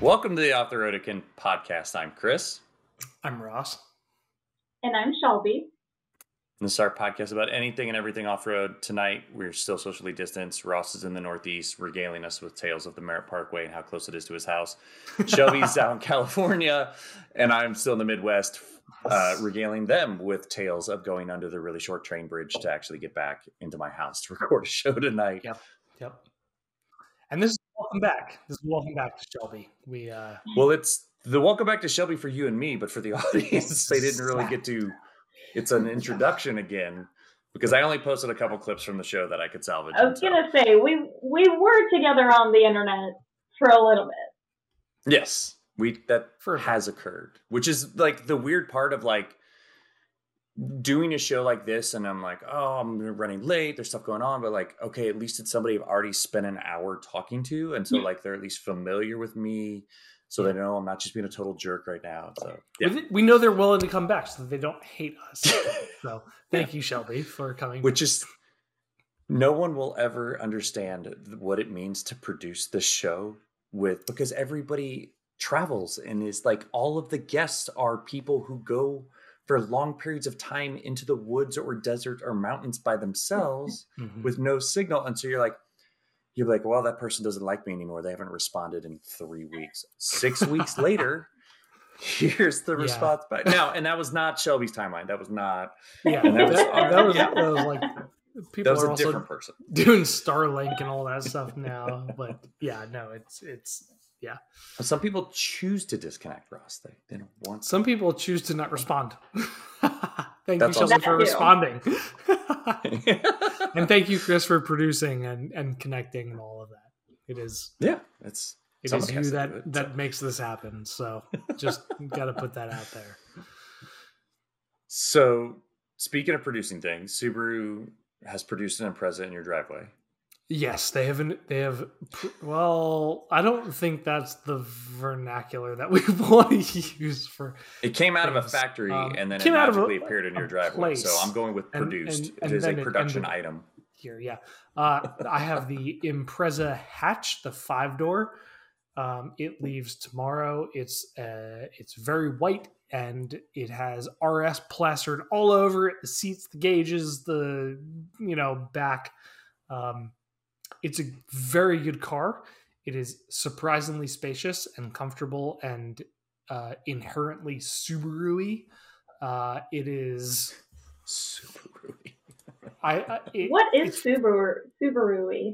Welcome to the Off the Road Again podcast. I'm Chris. I'm Ross. And I'm Shelby. This is our podcast about anything and everything off-road. Tonight, we're still socially distanced. Ross is in the Northeast, regaling us with tales of the Merritt Parkway and how close it is to his house. Shelby's out in California, and I'm still in the Midwest, regaling them with tales of going under the really short train bridge to actually get back into my house to record a show tonight. Yep. And this is welcome back. Welcome back to Shelby. Well, it's the welcome back to Shelby for you and me, but for the audience, they didn't really get to. It's an introduction again, because I only posted a couple clips from the show that I could salvage. I was gonna say we were together on the internet for a little bit. Yes, has occurred, which is like the weird part of like doing a show like this, and I'm like, oh, I'm running late. There's stuff going on, but like, okay, at least it's somebody I've already spent an hour talking to, and so like they're at least familiar with me. So they know I'm not just being a total jerk right now. So yeah. We know they're willing to come back, so that they don't hate us. So thank you, Shelby, for coming. Which is, no one will ever understand what it means to produce this show because everybody travels and is like, all of the guests are people who go for long periods of time into the woods or desert or mountains by themselves with no signal. And so you're like, well, that person doesn't like me anymore. They haven't responded in 3 weeks. 6 weeks later, here's the response back. Now, and that was not Shelby's timeline. That was not. Yeah, that was like people that was are a also different person doing Starlink and all that stuff now. But yeah, no, it's. Some people choose to disconnect, Ross. They don't want. Some people choose to not respond. Thank That's you, Shelby, for awesome. responding. And thank you, Chris, for producing and connecting and all of that. It is Yeah, it is you that makes this happen. So just got to put that out there. So speaking of producing things, Subaru has produced an Impreza in your driveway. Yes, they have. Well, I don't think that's the vernacular that we want to use for. It came out of a factory and then it magically appeared in your driveway. Place. So I'm going with produced. And it is a then production item. Here, yeah. I have the Impreza hatch, the 5-door. It leaves tomorrow. It's very white and it has RS plastered all over it. The seats, the gauges, the back. It's a very good car. It is surprisingly spacious and comfortable and inherently Subaru-y. It is Subaru-y. What is Subaru-y?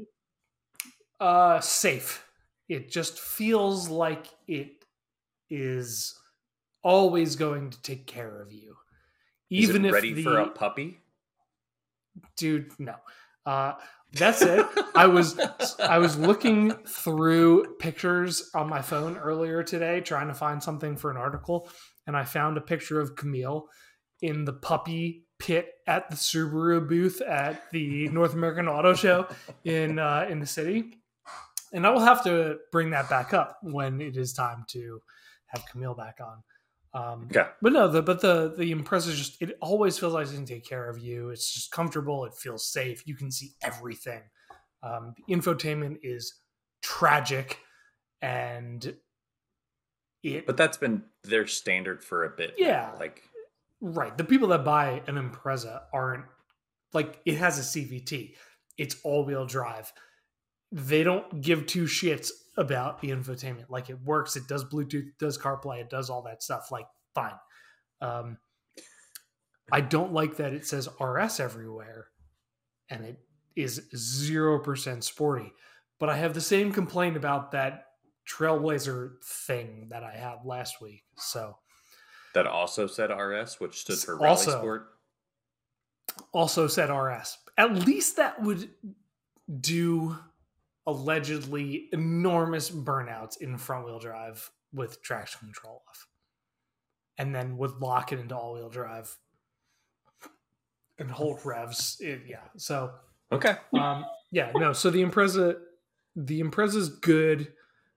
Safe. It just feels like it is always going to take care of you. Even is it if ready for a puppy? Dude, no. That's it. I was looking through pictures on my phone earlier today, trying to find something for an article, and I found a picture of Camille in the puppy pit at the Subaru booth at the North American Auto Show in the city. And I will have to bring that back up when it is time to have Camille back on. Okay. But no, the Impreza just, it always feels like it can take care of you. It's just comfortable. It feels safe. You can see everything. The infotainment is tragic, but that's been their standard for a bit. Yeah. Now. Like, right. The people that buy an Impreza aren't like, it has a CVT. It's all-wheel drive. They don't give two shits about the infotainment. Like, it works, it does Bluetooth, it does CarPlay, it does all that stuff. Like, fine. I don't like that it says RS everywhere and it is 0% sporty. But I have the same complaint about that Trailblazer thing that I had last week. So that also said RS, which stood for Rally Sport. Also said RS. At least that would do allegedly enormous burnouts in front wheel drive with traction control off, and then would lock it into all wheel drive and hold revs. So okay. So the Impreza's good.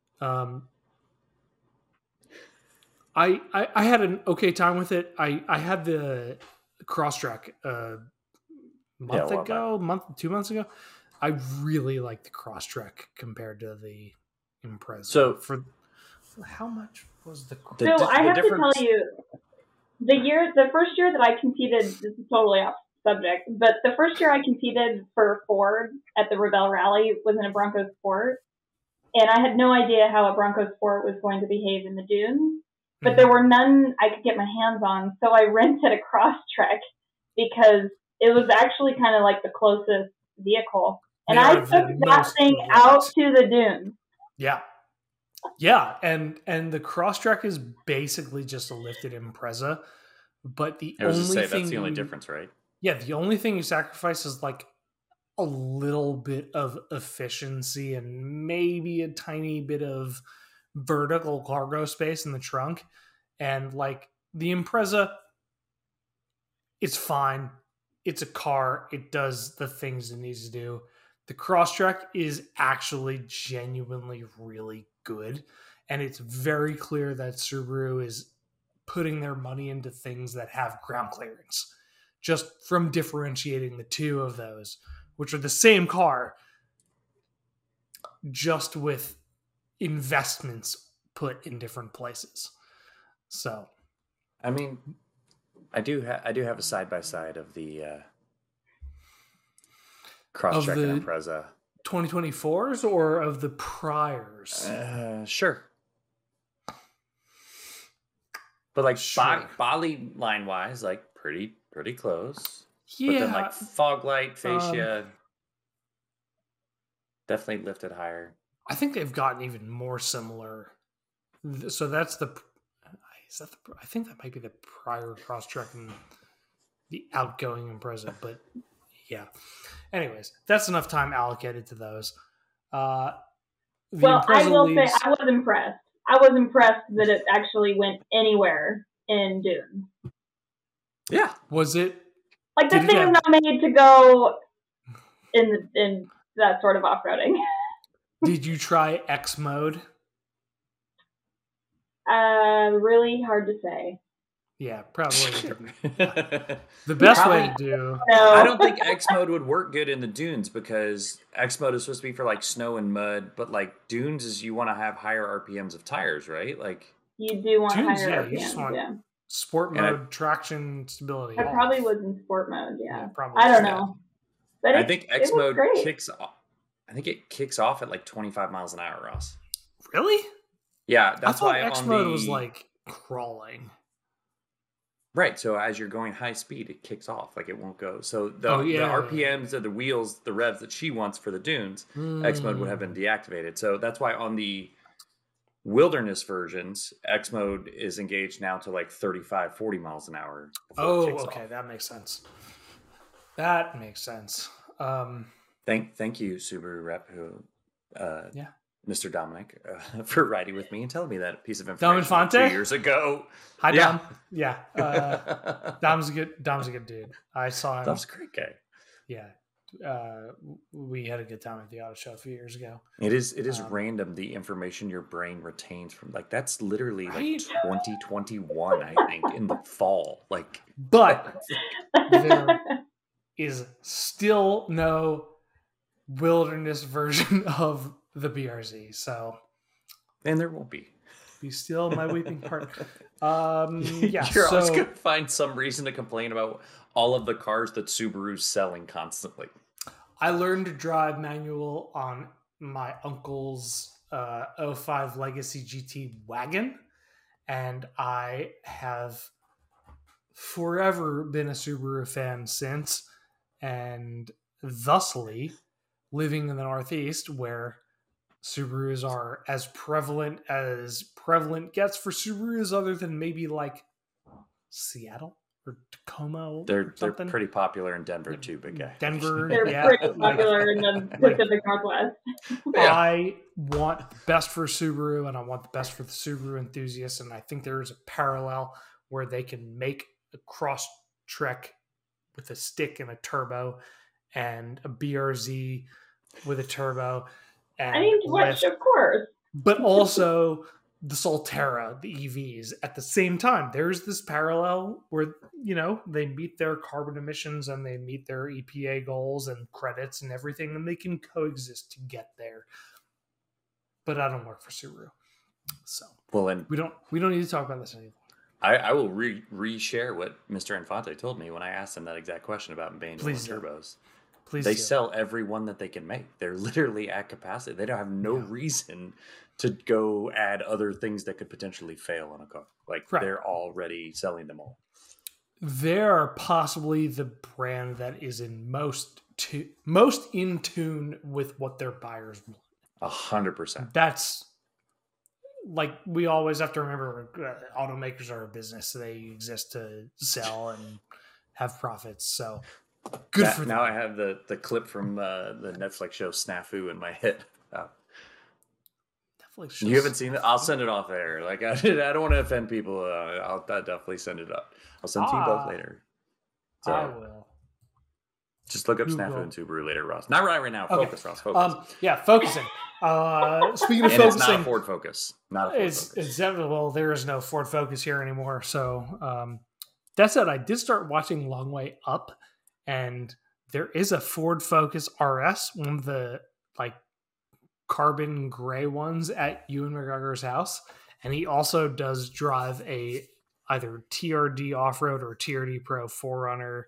I had an okay time with it. I had the Crosstrek a month ago, 2 months ago. I really like the Crosstrek compared to the Impreza. So How much was the? So I have to tell you, the first year that I competed, this is totally off subject, but the first year I competed for Ford at the Rebelle Rally was in a Bronco Sport, and I had no idea how a Bronco Sport was going to behave in the dunes, but there were none I could get my hands on, so I rented a Crosstrek because it was actually kind of like the closest vehicle, and I took that thing out to the dunes. Yeah. Yeah, and the Crosstrek is basically just a lifted Impreza, but that's the only difference, right? Yeah, the only thing you sacrifice is like a little bit of efficiency and maybe a tiny bit of vertical cargo space in the trunk. And like the Impreza, it's fine. It's a car. It does the things it needs to do. The Crosstrek is actually genuinely really good. And it's very clear that Subaru is putting their money into things that have ground clearance, just from differentiating the two of those, which are the same car, just with investments put in different places. So, I mean, I do have a side by side of the Crosstrek and Impreza. 2024s or of the priors? Sure. But like body line wise, like pretty close. Yeah. But then like fog light, fascia, definitely lifted higher. I think they've gotten even more similar. So that's I think that might be the prior Crosstrek and the outgoing Impreza, but yeah. Anyways, that's enough time allocated to those. I will say I was impressed. I was impressed that it actually went anywhere in Dune. Yeah. Was it? Like the thing is not made to go in that sort of off-roading. Did you try X mode? Really hard to say. Yeah, probably didn't. The best way to do... No. I don't think X mode would work good in the dunes because X mode is supposed to be for like snow and mud, but like dunes is you want to have higher RPMs of tires, right? Like you do want dunes, higher RPMs, you just want sport mode, traction, stability. I probably was in sport mode, probably. I don't know. But I think X mode kicks off. I think it kicks off at like 25 miles an hour, Ross. Really? Yeah, that's why X mode was like crawling. Right, so as you're going high speed, it kicks off, like it won't go. So the RPMs of the wheels, the revs that she wants for the dunes, X mode would have been deactivated. So that's why on the wilderness versions, X mode is engaged now to like 35, 40 miles an hour. Oh, okay, that makes sense. That makes sense. Thank you, Subaru rep, who Mr. Dominic, for riding with me and telling me that piece of information 2 years ago. Hi, Dom. Yeah. Dom's a good dude. I saw him. Dom's a great guy. Yeah. We had a good time at the auto show a few years ago. It is random, the information your brain retains from, like, that's literally like 2021, I think, in the fall. Like, but there is still no wilderness version of the BRZ, so and there won't be still my weeping heart. You're always gonna find some reason to complain about all of the cars that Subaru's selling constantly. I learned to drive manual on my uncle's 05 Legacy GT wagon, and I have forever been a Subaru fan since, and thusly living in the Northeast where Subarus are as prevalent gets for Subarus, other than maybe like Seattle or Tacoma. They're pretty popular in Denver too, big guy. Denver, they're pretty popular in the Pacific Northwest. I want the best for Subaru, and I want the best for the Subaru enthusiasts, and I think there is a parallel where they can make a Crosstrek with a stick and a turbo, and a BRZ with a turbo. And of course. But also the Solterra, the EVs, at the same time. There's this parallel where, they meet their carbon emissions and they meet their EPA goals and credits and everything, and they can coexist to get there. But I don't work for Subaru. So Well, and we don't need to talk about this anymore. I will re-share what Mr. Infante told me when I asked him that exact question about Banjo and Turbos. Please they do. sell every one that they can make. They're literally at capacity. They don't have no reason to go add other things that could potentially fail on a car. Like they're already selling them all. They're possibly the brand that is in most in tune with what their buyers want. 100%. That's like we always have to remember. Automakers are a business; so they exist to sell and have profits. So good for them. Now I have the clip from the Netflix show Snafu in my head. You haven't seen it? I'll send it off air. Like I don't want to offend people. I'll definitely send it up. I'll send it to you both later. So I will. Just look up Snafu and Subaru later, Ross. Not right now. Focus, Ross. Focus. Focusing. Speaking of and focusing, it's not a Ford Focus. Not a Ford Focus. It's definitely, well, there is no Ford Focus here anymore. So that said, I did start watching Long Way Up, and there is a Ford Focus RS, one of the like carbon gray ones at Ewan McGregor's house, and he also does drive a either TRD off-road or TRD Pro 4Runner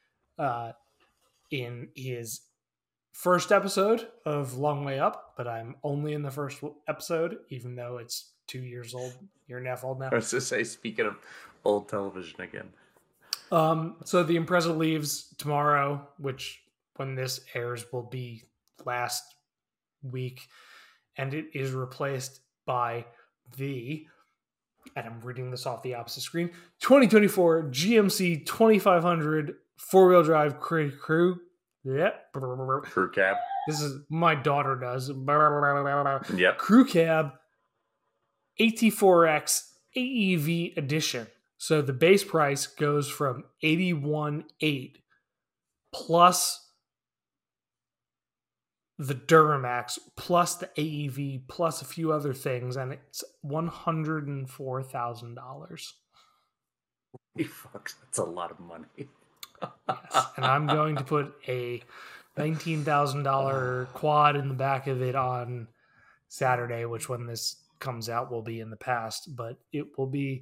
in his first episode of Long Way Up, but I'm only in the first episode, even though it's 2 years old, year and a half old now. I was to say, speaking of old television again. So the Impreza leaves tomorrow, which when this airs will be last week, and it is replaced by and I'm reading this off the opposite screen, 2024 GMC 2500 4-wheel drive crew cab. This is my daughter does. Yep. Crew cab AT4X AEV edition. So the base price goes from $81,800 plus the Duramax plus the AEV plus a few other things, and it's $104,000. Fuck, that's a lot of money. Yes, and I'm going to put a $19,000 quad in the back of it on Saturday, which when this comes out will be in the past, but it will be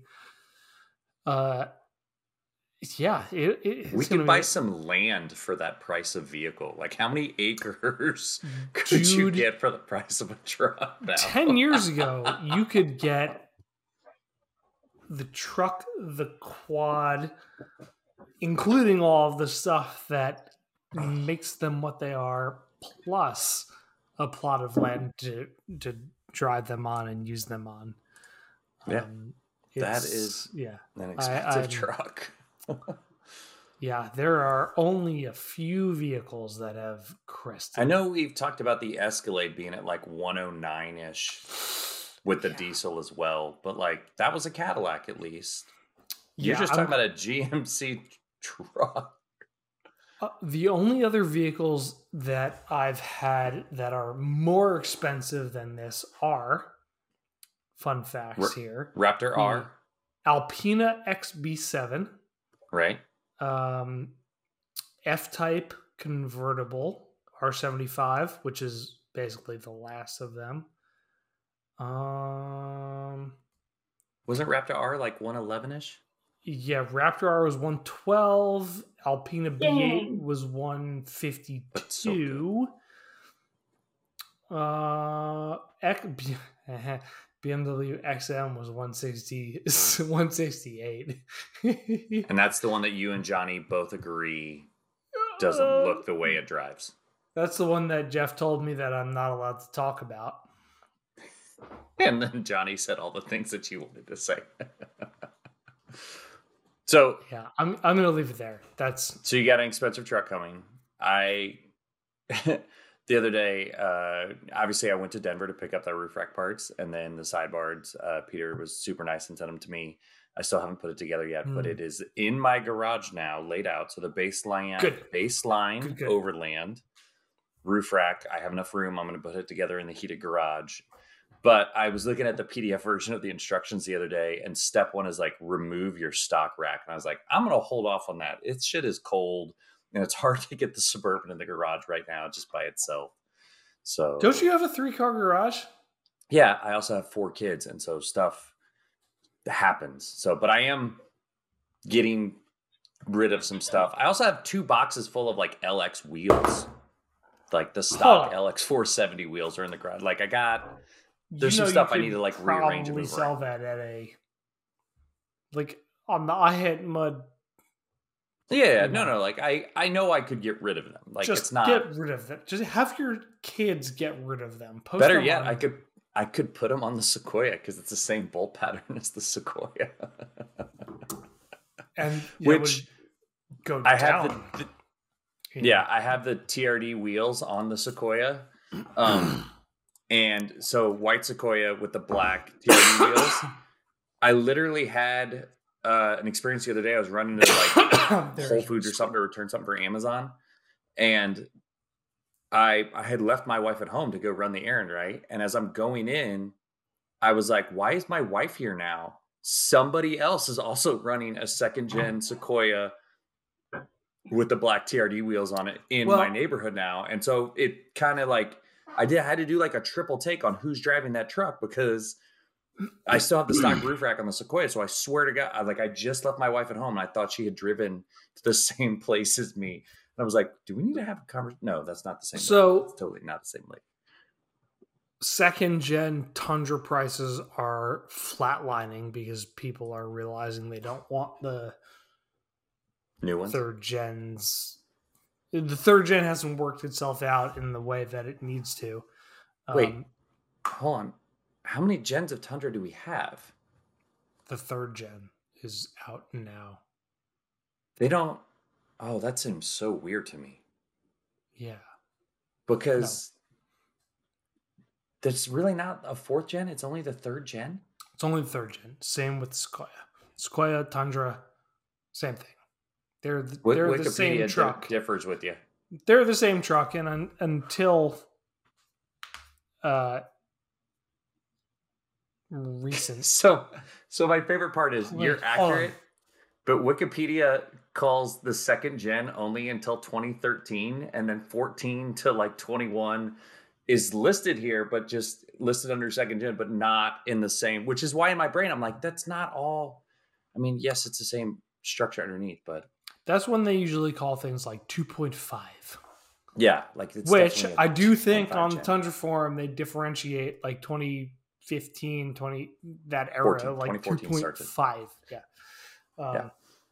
we can buy some land for that price of vehicle. Like, how many acres could you get for the price of a truck now? 10 years ago, you could get the truck, the quad, including all of the stuff that makes them what they are, plus a plot of land to drive them on and use them on. Yeah. That is an expensive truck. Yeah, there are only a few vehicles that have crested. I know we've talked about the Escalade being at like 109-ish with the diesel as well, but like that was a Cadillac at least. You're just talking about a GMC truck. The only other vehicles that I've had that are more expensive than this are, fun facts here. Raptor R. Alpina XB7. Right. F-Type convertible R75, which is basically the last of them. Wasn't Raptor R like 111-ish? Yeah, Raptor R was 112. Alpina B8 was 152. BMW XM was 168. And that's the one that you and Johnny both agree doesn't look the way it drives. That's the one that Jeff told me that I'm not allowed to talk about. And then Johnny said all the things that you wanted to say. So yeah, I'm going to leave it there. So you got an expensive truck coming. The other day, obviously I went to Denver to pick up the roof rack parts, and then the sidebars. Peter was super nice and sent them to me. I still haven't put it together yet, but it is in my garage now, laid out. So the baseline Overland roof rack. I have enough room. I'm going to put it together in the heated garage. But I was looking at the PDF version of the instructions the other day, and step 1 is like remove your stock rack, and I was like, I'm going to hold off on that. It shit is cold. And it's hard to get the Suburban in the garage right now just by itself. So don't you have a 3-car garage? Yeah, I also have 4 kids, and so stuff happens. So, but I am getting rid of some stuff. I also have 2 boxes full of like LX wheels. Like the stock Huh. LX 470 wheels are in the garage. Like You there's some know, you stuff I need could to like rearrange and probably move sell around. that at like on the I Hit Mud. Yeah, You know, no. Like I know I could get rid of them. Like it's just get not rid of them. Just have your kids get rid of them. Post better them yet. on. I could put them on the Sequoia because it's the same bolt pattern as the Sequoia. And it would Which go I have down. I have the TRD wheels on the Sequoia. And so white Sequoia with the black TRD wheels. I literally had an experience the other day. I was running to like Whole Foods or something to return something for Amazon, and I had left my wife at home to go run the errand, right? And as I'm going in, I was like, "Why is my wife here now?" Somebody else is also running a second gen Sequoia with the black TRD wheels on it in my neighborhood now, and so it kind of like I had to do like a triple take on who's driving that truck because I still have the stock roof rack on the Sequoia. So I swear to God, I just left my wife at home and I thought she had driven to the same place as me. And I was like, do we need to have a conversation? No, that's not the same. So it's totally not the same lake. Second gen Tundra prices are flatlining because people are realizing they don't want the New ones. third gens. The third gen hasn't worked itself out in the way that it needs to. Wait, hold on. How many gens of Tundra do we have? The third gen is out now. They don't. Oh, that seems so weird to me. Yeah. Because that's really not a 4th gen. It's only the 3rd gen. It's only the 3rd gen. Same with Sequoia. Sequoia, Tundra, same thing. They're the same truck. Differs with you. They're the same truck, and until recent. So my favorite part is you're accurate, but Wikipedia calls the 2nd gen only until 2013, and then 14 to like 21 is listed here, but just listed under 2nd gen, but not in the same. Which is why in my brain I'm like, that's not all. I mean, yes, it's the same structure underneath, but that's when they usually call things like 2.5. Yeah, like it's which I do think on the Tundra forum they differentiate like 2015, that era, 14, like 2.5. Yeah.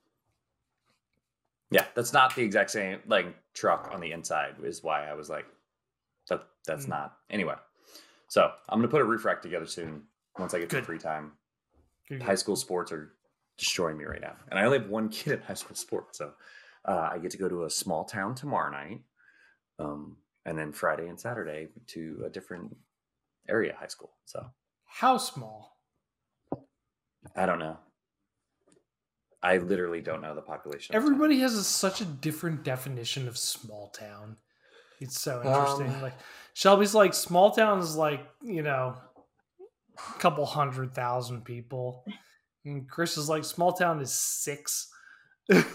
Yeah, that's not the exact same like truck on the inside is why I was like, that's not. Anyway, so I'm going to put a roof rack together soon once I get to free time. High school sports are destroying me right now. And I only have 1 kid in high school sports. So I get to go to a small town tomorrow night. And then Friday and Saturday to a different area high school. So how small? I don't know. I literally don't know the population. Everybody has such a different definition of small town. It's so interesting. Like Shelby's like small town is like, a couple 100,000 people. And Chris is like small town is 6. 5?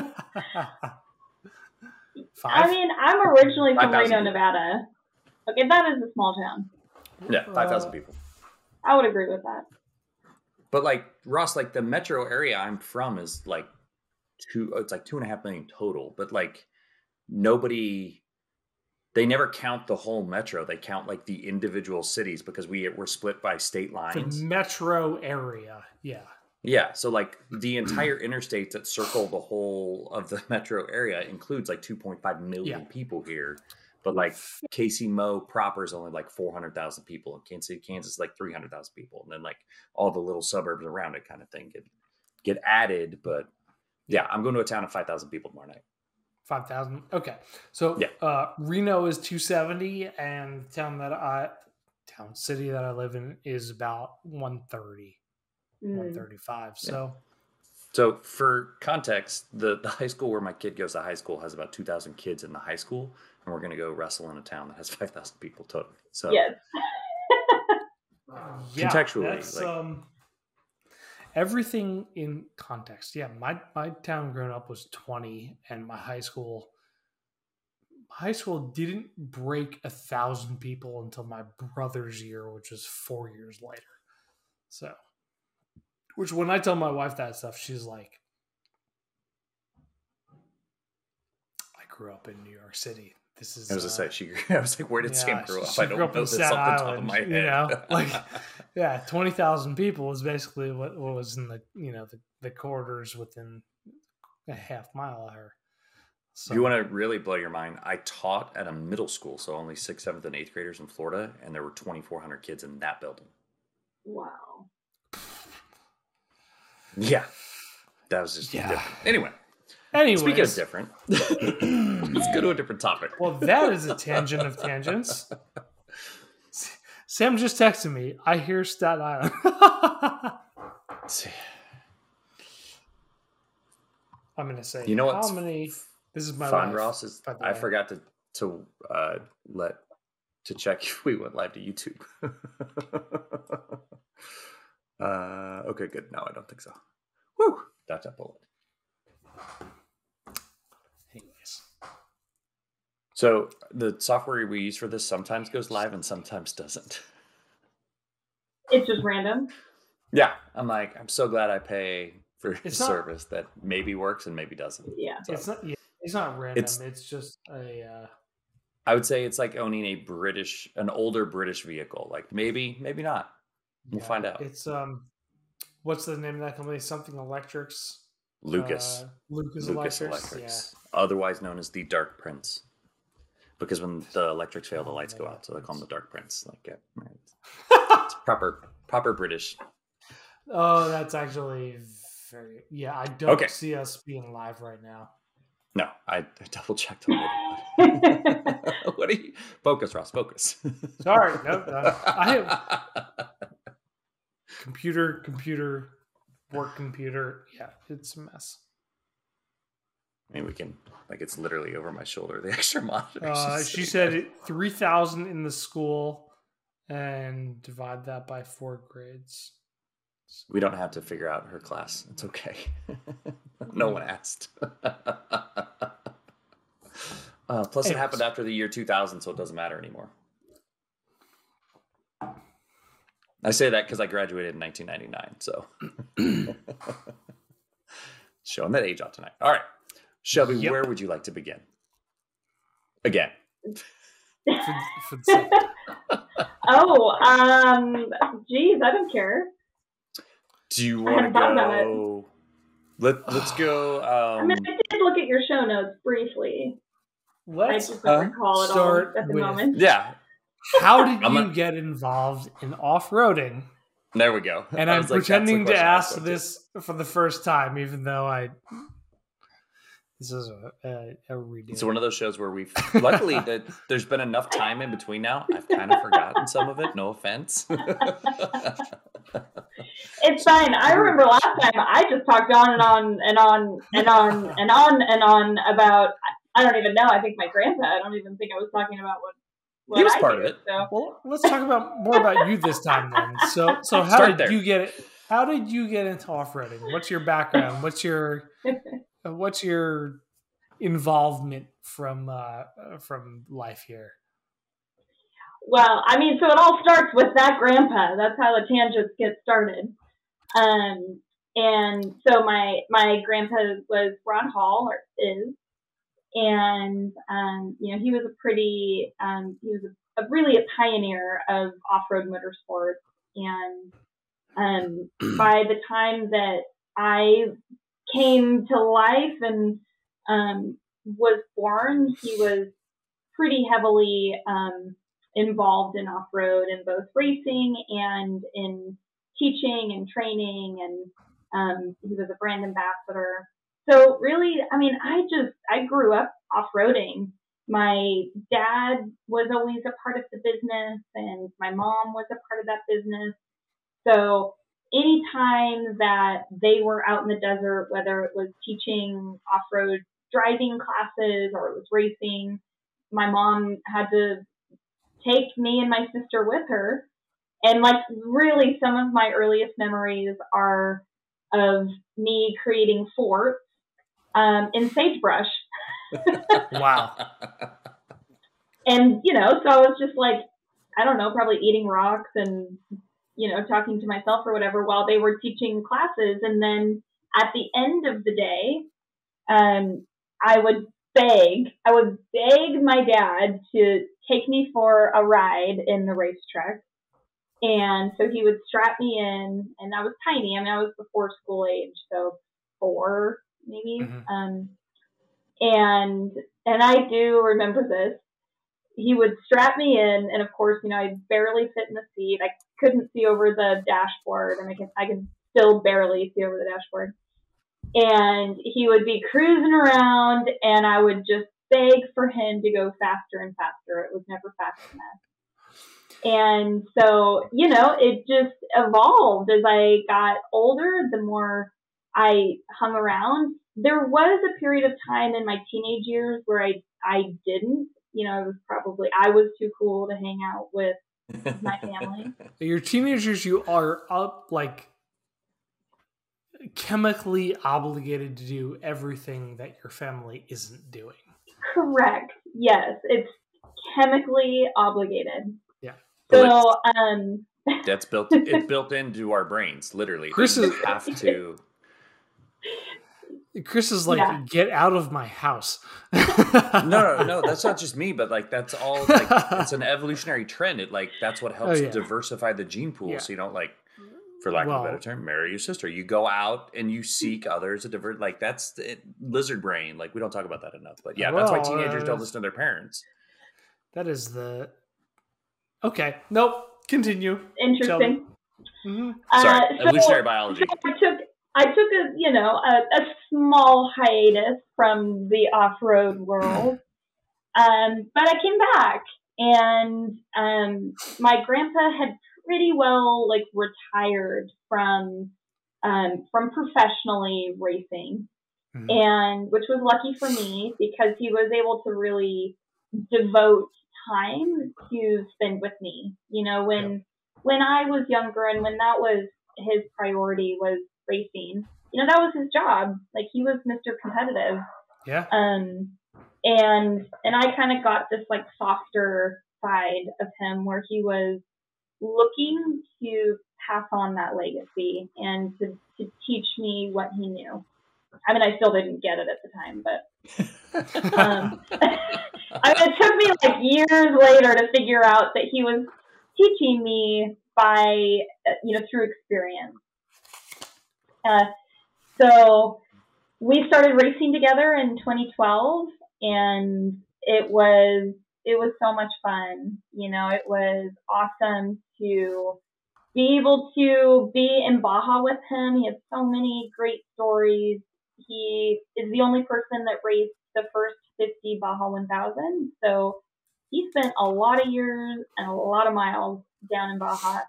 I mean, I'm originally from Reno, Nevada. Okay, that is a small town. Yeah, 5,000 people. I would agree with that. But like Ross, like the metro area I'm from is like it's like 2.5 million total. But like they never count the whole metro. They count like the individual cities because we're split by state lines. The metro area, yeah. Yeah, so like the entire interstates that circle the whole of the metro area includes like 2.5 million people here. But like KC-Mo proper is only like 400,000 people. In Kansas City, Kansas is like 300,000 people. And then like all the little suburbs around it kind of thing get added. But yeah, I'm going to a town of 5,000 people tomorrow night. 5,000. Okay. So Reno is 270 and city that I live in is about 130, 135. So for context, the high school where my kid goes to high school has about 2,000 kids in the high school. And we're going to go wrestle in a town that has 5,000 people total. So yes. Contextually, everything in context. Yeah, my town growing up was 20, and my high school high school didn't break 1,000 people until my brother's year, which was 4 years later. So, which when I tell my wife that stuff, she's like, I grew up in New York City. This is. I was gonna say I was like, where did Sam grow up? I don't grew up know in this Staten off the top Island, of my head. you know, like, yeah, 20,000 people is basically what was in the the corridors within a half mile of her. So, you want to really blow your mind? I taught at a middle school, so only 6th, 7th, and 8th graders in Florida, and there were 2,400 kids in that building. Wow. Yeah, that was just different. Anyway, speaking of different, let's go to a different topic. Well, that is a tangent of tangents. Sam just texted me. I hear Staten Island. I'm going to say, you know what? How many? This is my Fun life, Ross is. I forgot to check if we went live to YouTube. Okay, good. No, I don't think so. Woo! Dodge that bullet. Anyways. So the software we use for this sometimes goes live and sometimes doesn't. It's just random. Yeah, I'm so glad I pay for a service that maybe works and maybe doesn't. Yeah, so, it's not random. It's just a. I would say it's like owning an older British vehicle. Like maybe not. We'll find out. It's what's the name of that company? Something Electrics. Lucas Electrics. Yeah. Otherwise known as the Dark Prince. Because when the electrics fail, the lights go out, so they call him the Dark Prince. Like, it's proper British. Oh, that's actually very. Yeah, I don't see us being live right now. No, I double checked already. What are you? Focus, Ross. Focus. Sorry, no. I have computer, work computer. Yeah, it's a mess. I mean, we can, like, it's literally over my shoulder, the extra monitor. She said 3,000 in the school and divide that by 4 grades. We don't have to figure out her class. It's okay. No one asked. Plus, it happened after the year 2000, so it doesn't matter anymore. I say that because I graduated in 1999, so. Showing that age out tonight. All right. Shelby, where would you like to begin? Again. Geez, I don't care. Do you want to go? Let's go. I mean, I did look at your show notes briefly. I just don't recall it all at the moment. Yeah. How did you get involved in off-roading? There we go. And I'm pretending to ask this for the first time, even though this is a redo. It's one of those shows where luckily that there's been enough time in between now. I've kind of forgotten some of it. No offense. It's fine. I remember last time I just talked on and on and on and on and on and on about. I don't even know. I think my grandpa. I don't even think I was talking about what he was part of it. So. Well, let's talk more about you this time then. So how did you get it? How did you get into off-roading? What's your background? What's your involvement from life here? Well, I mean, so it all starts with that grandpa. That's how the tangents get started. And so my grandpa was Ron Hall, or is, and he was really a pioneer of off-road motorsports. And by the time that I came to life and was born, he was pretty heavily involved in off-road in both racing and in teaching and training, and he was a brand ambassador. So really, I mean, I grew up off-roading. My dad was always a part of the business, and my mom was a part of that business. So anytime that they were out in the desert, whether it was teaching off-road driving classes or it was racing, my mom had to take me and my sister with her. And like really some of my earliest memories are of me creating forts in sagebrush. Wow. And, you know, so I was just like, I don't know, probably eating rocks and, you know, talking to myself or whatever while they were teaching classes. And then at the end of the day, I would beg my dad to take me for a ride in the racetrack. And so he would strap me in, and I was tiny. I mean, I was before school age, so 4 maybe. Mm-hmm. And I do remember this. He would strap me in, and of course, you know, I barely fit in the seat. I couldn't see over the dashboard, and I can still barely see over the dashboard. And he would be cruising around, and I would just beg for him to go faster and faster. It was never fast enough. And so, you know, it just evolved as I got older. The more I hung around, there was a period of time in my teenage years where I didn't. You know, I was too cool to hang out with my family. Your teenagers, you are up like chemically obligated to do everything that your family isn't doing. Correct. Yes, it's chemically obligated. Yeah. So that's built into our brains, literally. Chris is like, yeah. Get out of my house. No, that's not just me, but like that's all like it's an evolutionary trend. It like that's what helps diversify the gene pool, so you don't like, for lack of a better term, marry your sister. You go out and you seek others, a different, like that's it, lizard brain. Like we don't talk about that enough, but yeah, that's why teenagers don't listen to their parents. That is okay. Nope. Continue. Interesting. Mm-hmm. Sorry, evolutionary biology. I took a small hiatus from the off-road world, but I came back, and my grandpa had pretty well like retired from professionally racing, and which was lucky for me because he was able to really devote time to spend with me. You know, when I was younger and when that was his priority was racing, you know, that was his job. Like he was Mr. Competitive. Yeah. And I kind of got this like softer side of him where he was looking to pass on that legacy and to teach me what he knew. I mean, I still didn't get it at the time, but I mean, it took me like years later to figure out that he was teaching me by, you know, through experience. So we started racing together in 2012, and it was so much fun. You know, it was awesome to be able to be in Baja with him. He had so many great stories. He is the only person that raced the first 50 Baja 1000. So he spent a lot of years and a lot of miles down in Baja.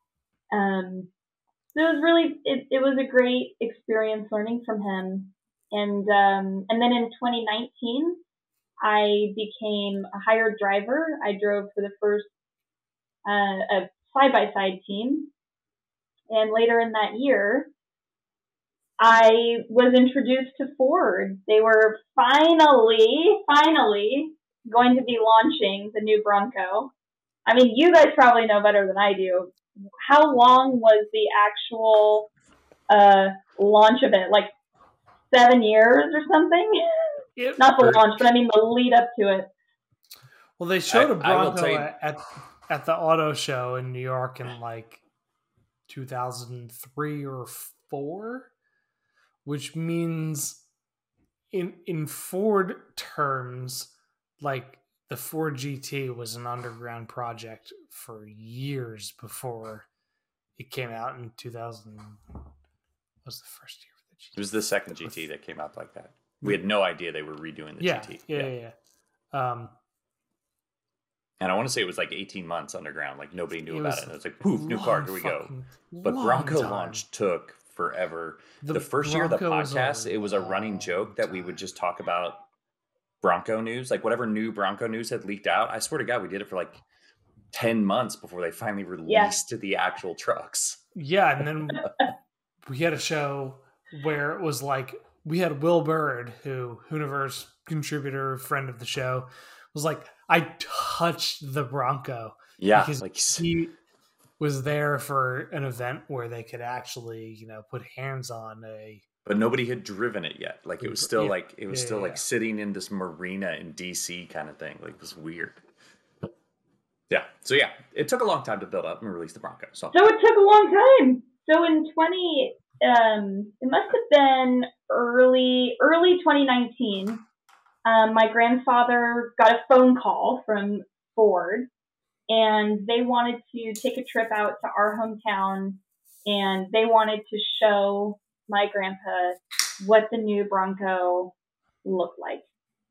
So it was really, it was a great experience learning from him. And then in 2019, I became a hired driver. I drove for the first a side-by-side team. And later in that year, I was introduced to Ford. They were finally going to be launching the new Bronco. I mean, you guys probably know better than I do. How long was the actual launch of it? Like 7 years or something? Not the launch, but I mean the lead up to it. Well, they showed a Bronco at the auto show in New York in like 2003 or 4, which means in Ford terms, like the Ford GT was an underground project for years before it came out in 2000. Was the first year of the GT? It was the second GT that came out like that. We had no idea they were redoing the GT. Yeah. And I want to say it was like 18 months underground. Like nobody knew about it. And it was like, poof, new car, here we go. But Bronco launch took forever. The first year of the podcast, it was a running joke that we would just talk about Bronco news. Like whatever new Bronco news had leaked out. I swear to God, we did it for like 10 months before they finally released the actual trucks. Yeah. And then we had a show where it was like, we had Will Bird, who Hooniverse contributor, friend of the show, was like, I touched the Bronco. Yeah, because like he was there for an event where they could actually, put hands on a. but nobody had driven it yet. Like it was still Yeah, like yeah. sitting in this marina in DC kind of thing. Like it was weird. Yeah. So yeah, it took a long time to build up and release the Bronco. So it took a long time. So in it must have been early 2019. My grandfather got a phone call from Ford, and they wanted to take a trip out to our hometown, and they wanted to show my grandpa what the new Bronco looked like,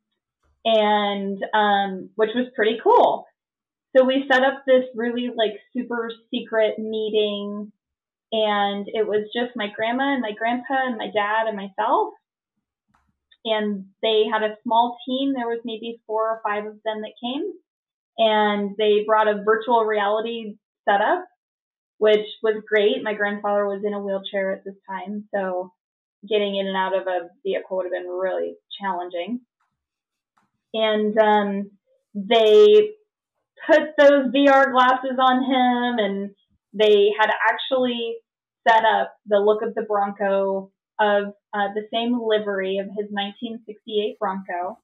and which was pretty cool. So we set up this really like super secret meeting, and it was just my grandma and my grandpa and my dad and myself. And they had a small team. There was maybe 4 or 5 of them that came, and they brought a virtual reality setup, which was great. My grandfather was in a wheelchair at this time, so getting in and out of a vehicle would have been really challenging. And they put those VR glasses on him, and they had actually set up the look of the Bronco of the same livery of his 1968 Bronco.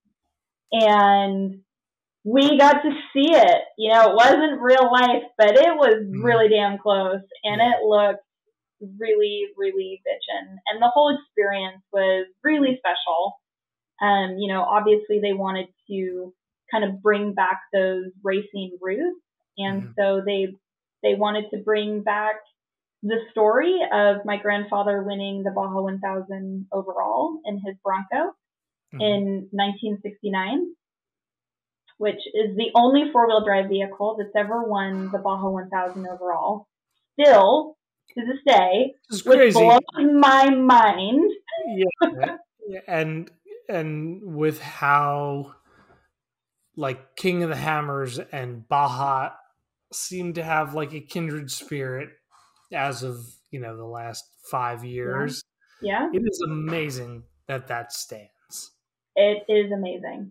And we got to see it. It wasn't real life, but it was really damn close, and it looked really, really bitchin'. And the whole experience was really special. Obviously they wanted to kind of bring back those racing roots, and so they wanted to bring back the story of my grandfather winning the Baja 1000 overall in his Bronco in 1969, which is the only 4-wheel drive vehicle that's ever won the Baja 1000 overall. Still, to this day, which blows my mind. And with how like King of the Hammers and Baja seem to have like a kindred spirit as of the last 5 years. Yeah. It is amazing that stands. It is amazing.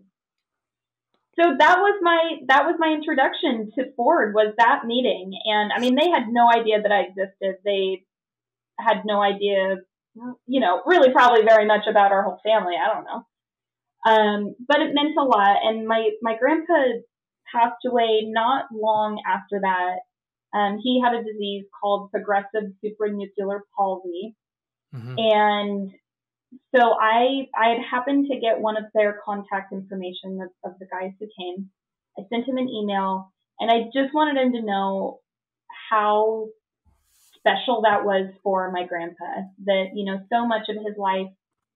So that was my introduction to Ford, was that meeting. And I mean, they had no idea that I existed. They had no idea, really probably very much about our whole family. I don't know. But it meant a lot. And my grandpa passed away not long after that. He had a disease called progressive supranuclear palsy. And so I had happened to get one of their contact information of the guys who came. I sent him an email, and I just wanted him to know how special that was for my grandpa, that, so much of his life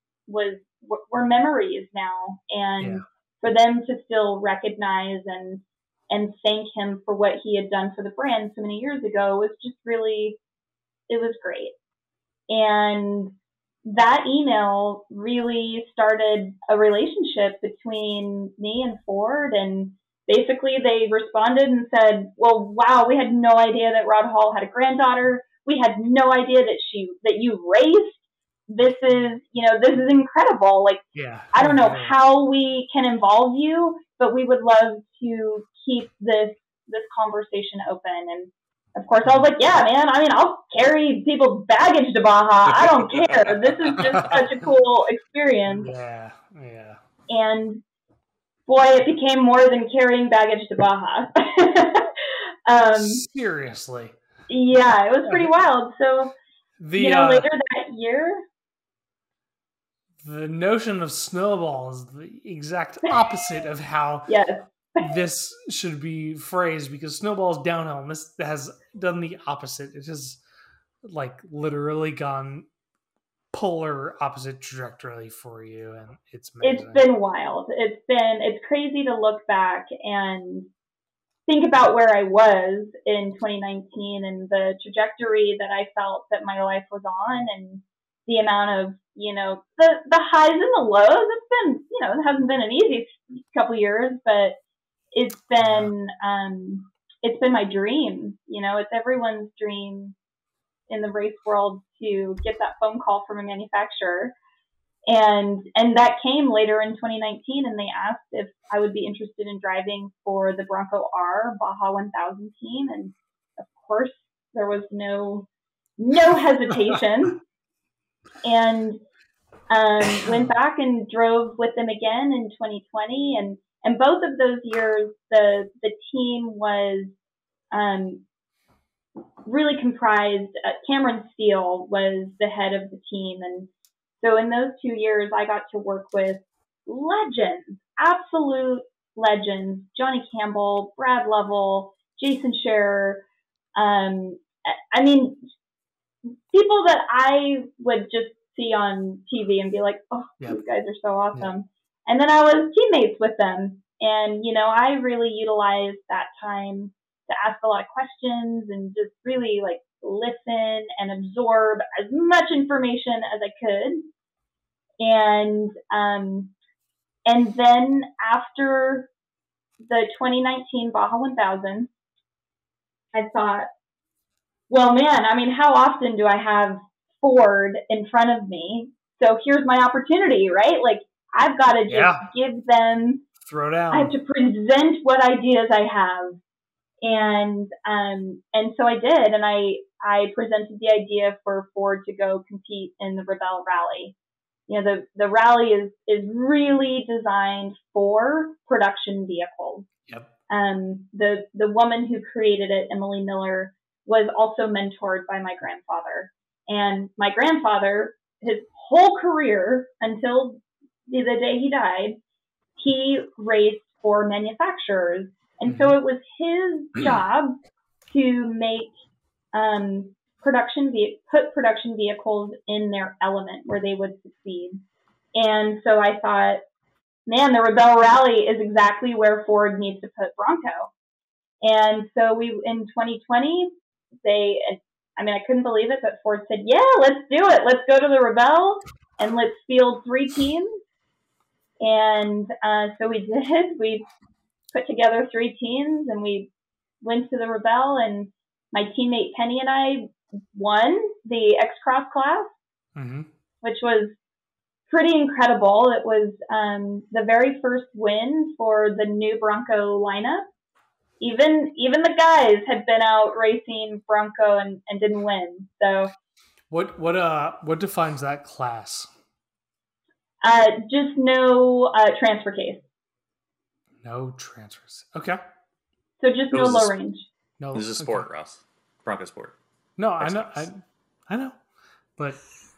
were memories now. And for them to still recognize and thank him for what he had done for the brand so many years ago was just really, it was great. And that email really started a relationship between me and Ford. And basically they responded and said, well, wow, we had no idea that Rod Hall had a granddaughter. We had no idea that you raced. This is incredible. Like, I don't know how we can involve you, but we would love to keep this conversation open. And of course, I was like, yeah, man, I mean, I'll carry people's baggage to Baja. I don't care. This is just such a cool experience. Yeah. And boy, it became more than carrying baggage to Baja. Seriously. Yeah, it was pretty wild. So, later that year, the notion of Snowball is the exact opposite of how this should be phrased, because Snowball is downhill, and this has done the opposite. It has like literally gone polar opposite trajectory for you, and it's amazing. It's been wild. It's crazy to look back and think about where I was in 2019 and the trajectory that I felt that my life was on, and the amount of, the highs and the lows. It's been, it hasn't been an easy couple years, but it's been my dream. It's everyone's dream in the race world to get that phone call from a manufacturer And that came later in 2019, and they asked if I would be interested in driving for the Bronco R Baja 1000 team, and of course there was no hesitation, and went back and drove with them again in 2020, and both of those years the team was really comprised. Cameron Steele was the head of the team, and so in those 2 years I got to work with legends, absolute legends: Johnny Campbell, Brad Lovell, Jason Scherer. I mean, people that I would just see on TV and be like, oh, Yep. These guys are so awesome. Yep. And then I was teammates with them. And, I really utilized that time to ask a lot of questions and just really like listen and absorb as much information as I could. And then after the 2019 Baja 1000, I thought, well, man, I mean, how often do I have Ford in front of me? So here's my opportunity, right? Like, I've got to just give them, throw down. I have to present what ideas I have. And so I did. And I presented the idea for Ford to go compete in the Rebelle Rally. The rally is really designed for production vehicles. Yep. The woman who created it, Emily Miller, was also mentored by my grandfather. And my grandfather, his whole career until the day he died, he raced for manufacturers. And so it was his job to make put production vehicles in their element where they would succeed. And so I thought, man, the Rebelle Rally is exactly where Ford needs to put Bronco. And so in 2020, I couldn't believe it, but Ford said, yeah, let's do it. Let's go to the Rebelle and let's field 3 teams. And so we did. We put together 3 teams and we went to the Rebelle, and my teammate Penny and I won the X-Cross class, which was pretty incredible. It was the very first win for the new Bronco lineup. Even the guys had been out racing Bronco and didn't win. So what defines that class? Just no transfer case. No transfers. Okay. So just no low range. No. This is a sport, Ross. Bronco sport. No, I know. I know. But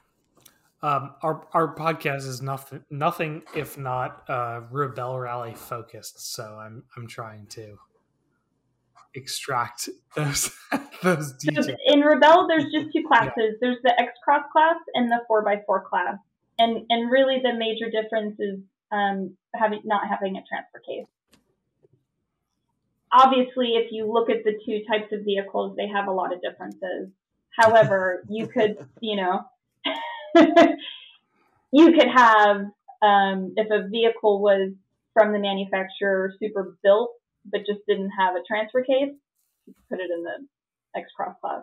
our podcast is nothing if not Rebelle Rally focused. So I'm trying to extract those details. So in Rebelle, there's just 2 classes. Yeah. There's the X-Cross class and the 4x4 class. And really the major difference is not having a transfer case. Obviously, if you look at the 2 types of vehicles, they have a lot of differences. However, you could, you could have, if a vehicle was from the manufacturer super built, but just didn't have a transfer case, you could put it in the X-Cross class.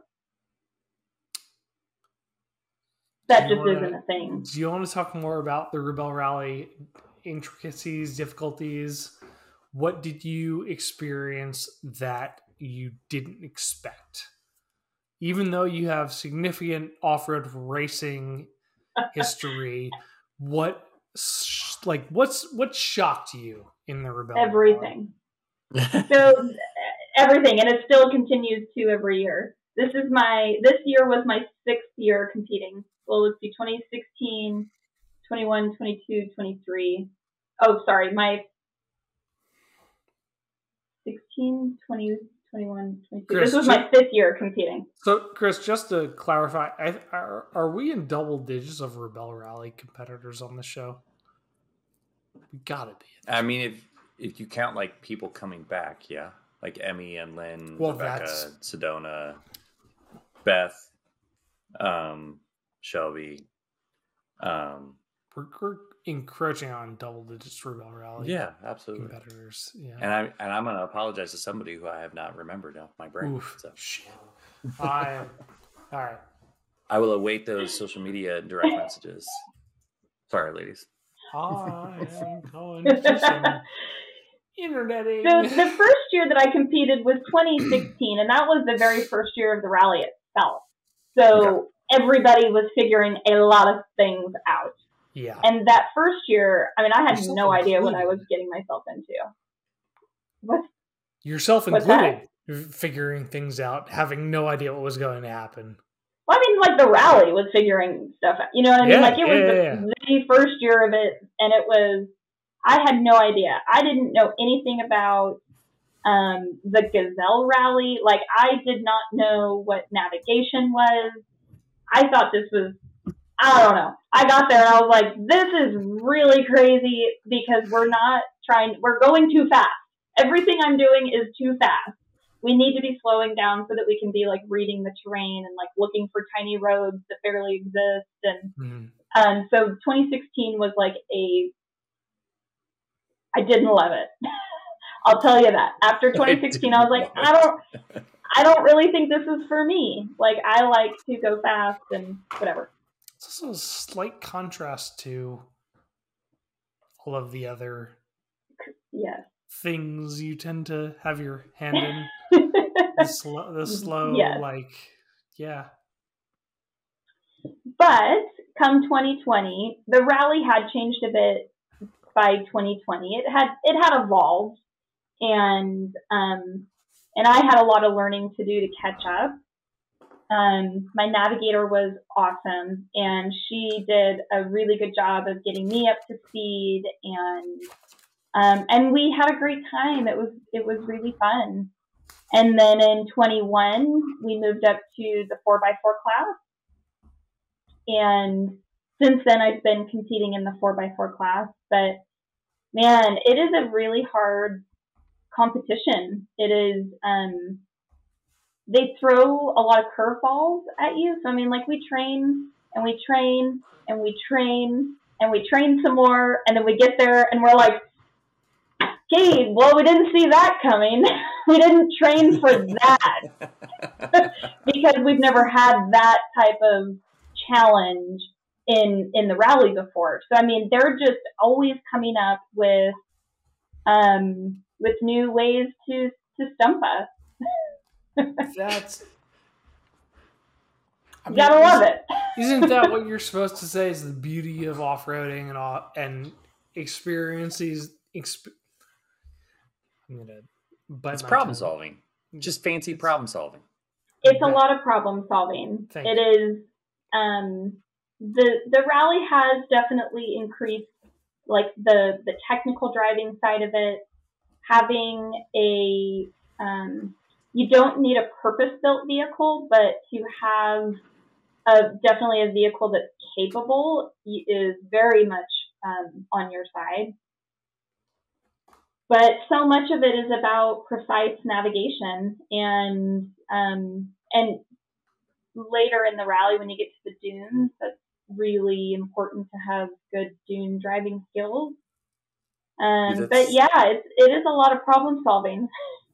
That just isn't a thing. Do you want to talk more about the Rebelle Rally intricacies, difficulties? What did you experience that you didn't expect? Even though you have significant off-road racing history, what shocked you in the Rebelle Everything. So everything, and it still continues to every year. This year was my 6th year competing. Well, let's see, 2016, 21, 22, 23. Oh, sorry, my 16, 20, 21, 22. Chris, this was my 5th year competing. So, Chris, just to clarify, are we in double digits of Rebelle Rally competitors on the show? We gotta be. I mean, if you count like people coming back, yeah, like Emmy and Lynn, Rebecca, Sedona, Beth, Shelby. We're encroaching on double digits Rebelle Rally. Yeah, absolutely. Competitors. Yeah. And I'm going to apologize to somebody who I have not remembered off my brain. Oof, so. Shit. All right. I will await those social media direct messages. Sorry, ladies. I am going to some interneting. So the first year that I competed was 2016, and that was the very first year of the rally itself. So everybody was figuring a lot of things out. Yeah. And that first year, I mean, I had no idea what I was getting myself into. What? Yourself included, figuring things out, having no idea what was going to happen. Well, I mean, like the rally was figuring stuff out. You know what I mean? Like it was the first year of it, and I had no idea. I didn't know anything about the Gazelle rally. Like, I did not know what navigation was. I thought this was, I don't know. I got there and I was like, this is really crazy because we're going too fast. Everything I'm doing is too fast. We need to be slowing down so that we can be like reading the terrain and like looking for tiny roads that barely exist. And so 2016 was like I didn't love it. I'll tell you that. After 2016, I was like, I don't really think this is for me. Like, I like to go fast and whatever. It's also a slight contrast to all of the other things you tend to have your hand in. the slow, like, yeah. But come 2020, the rally had changed a bit by 2020. It had evolved, and I had a lot of learning to do to catch up. My navigator was awesome, and she did a really good job of getting me up to speed, and we had a great time. It was really fun. And then in 21, we moved up to the 4x4 class, and since then I've been competing in the 4x4 class. But man, it is a really hard competition. It is. They throw a lot of curveballs at you. So, I mean, like, we train and we train and we train and we train some more. And then we get there and we're like, okay, well, we didn't see that coming. We didn't train for that because we've never had that type of challenge in the rally before. So, I mean, they're just always coming up with new ways to stump us. That's. You gotta love it. Isn't that what you're supposed to say is the beauty of off-roading and experiences? It's problem solving. Just fancy problem solving. It's a lot of problem solving. It is. The rally has definitely increased, like the technical driving side of it. Having you don't need a purpose-built vehicle, but to have definitely a vehicle that's capable is very much on your side. But so much of it is about precise navigation, and later in the rally, when you get to the dunes, that's really important to have good dune driving skills. But yeah, it is a lot of problem solving.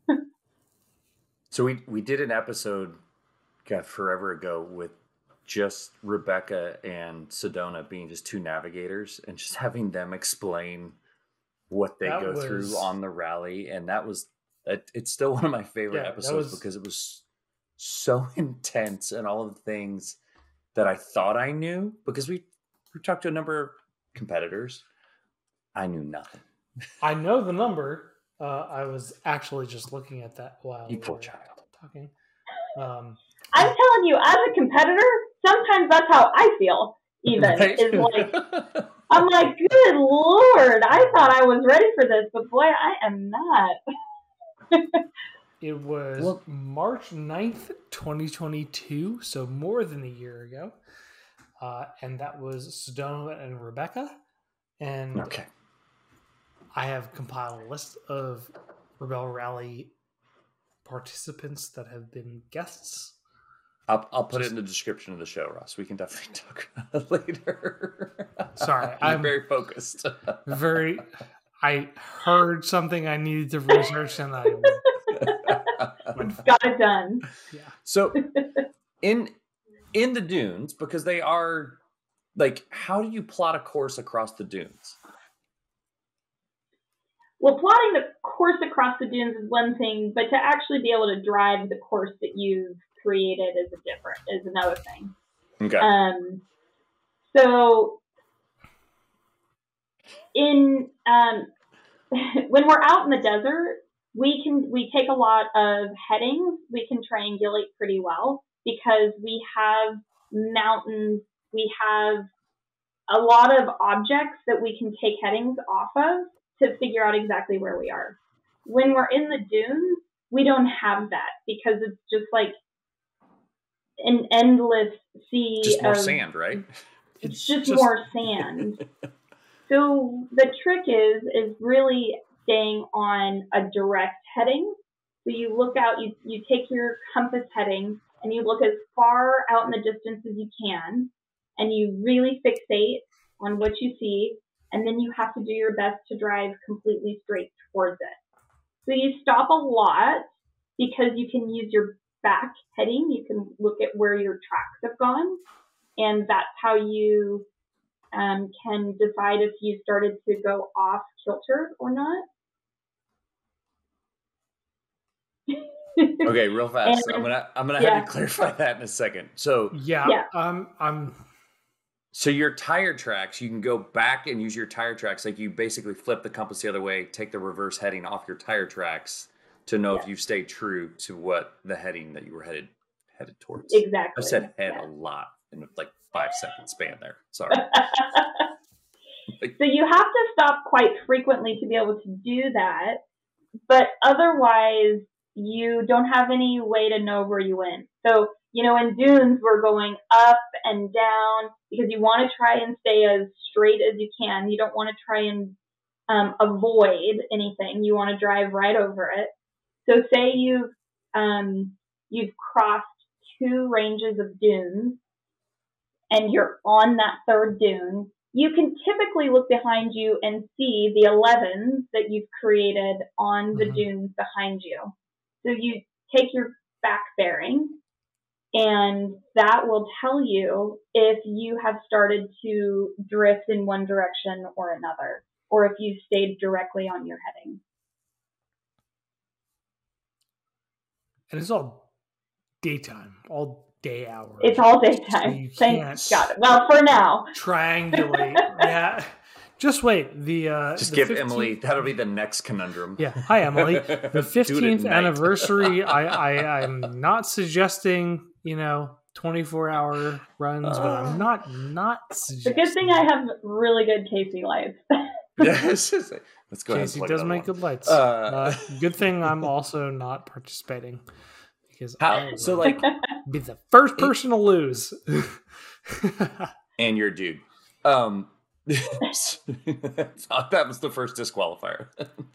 So we did an episode forever ago with just Rebecca and Sedona being just two navigators and just having them explain what they go through on the rally. And it's still one of my favorite episodes because it was so intense and all of the things that I thought I knew, because we talked to a number of competitors. I knew nothing. I know the number. I was actually just looking at that while you poor child talking. I'm telling you, as a competitor, sometimes that's how I feel. Even right? Is like, I'm like, good Lord, I thought I was ready for this, but boy, I am not. It was March 9th, 2022, so more than a year ago. And that was Sedona and Rebecca. And okay. I have compiled a list of Rebel Rally participants that have been guests. I'll put it in the description of the show, Ross. We can definitely talk about it later. Sorry, I'm very focused. I heard something I needed to research, and I got it done. Yeah. So in the dunes, because they are like, how do you plot a course across the dunes? Well, plotting the course across the dunes is one thing, but to actually be able to drive the course that you've created is another thing. Okay. So in when we're out in the desert, we take a lot of headings. We can triangulate pretty well because we have mountains. We have a lot of objects that we can take headings off of to figure out exactly where we are. When we're in the dunes, we don't have that because it's just like an endless sea. Just more sand, right? It's just more sand. So the trick is really staying on a direct heading. So you look out, you take your compass heading and you look as far out in the distance as you can, and you really fixate on what you see, and then you have to do your best to drive completely straight towards it. So you stop a lot because you can use your back heading. You can look at where your tracks have gone, and that's how you can decide if you started to go off kilter or not. Okay, real fast. I'm gonna have you clarify that in a second. So so your tire tracks, you can go back and use your tire tracks. Like you basically flip the compass the other way, take the reverse heading off your tire tracks to know if you've stayed true to what the heading that you were headed towards. Exactly. I said head a lot in like 5-second span there. Sorry. So you have to stop quite frequently to be able to do that, but otherwise you don't have any way to know where you went. So, in dunes, we're going up and down because you want to try and stay as straight as you can. You don't want to try and avoid anything. You want to drive right over it. So say you've crossed 2 ranges of dunes and you're on that third dune, you can typically look behind you and see the 11s that you've created on the dunes behind you. So you take your back bearing, and that will tell you if you have started to drift in one direction or another, or if you stayed directly on your heading. And it's all daytime, all day hours. It's all daytime. So you Thank God. Well, for now. Triangulate. Yeah. Just wait. Just give 15th... Emily. That'll be the next conundrum. Yeah. Hi, Emily. The 15th anniversary. I'm not suggesting 24-hour runs, but I'm not suggesting. The good thing I have really good Casey lights. Yes. Let's go. Casey does make good lights. Good thing I'm also not participating because I would be the first person to lose. And you're a dude. That was the first disqualifier.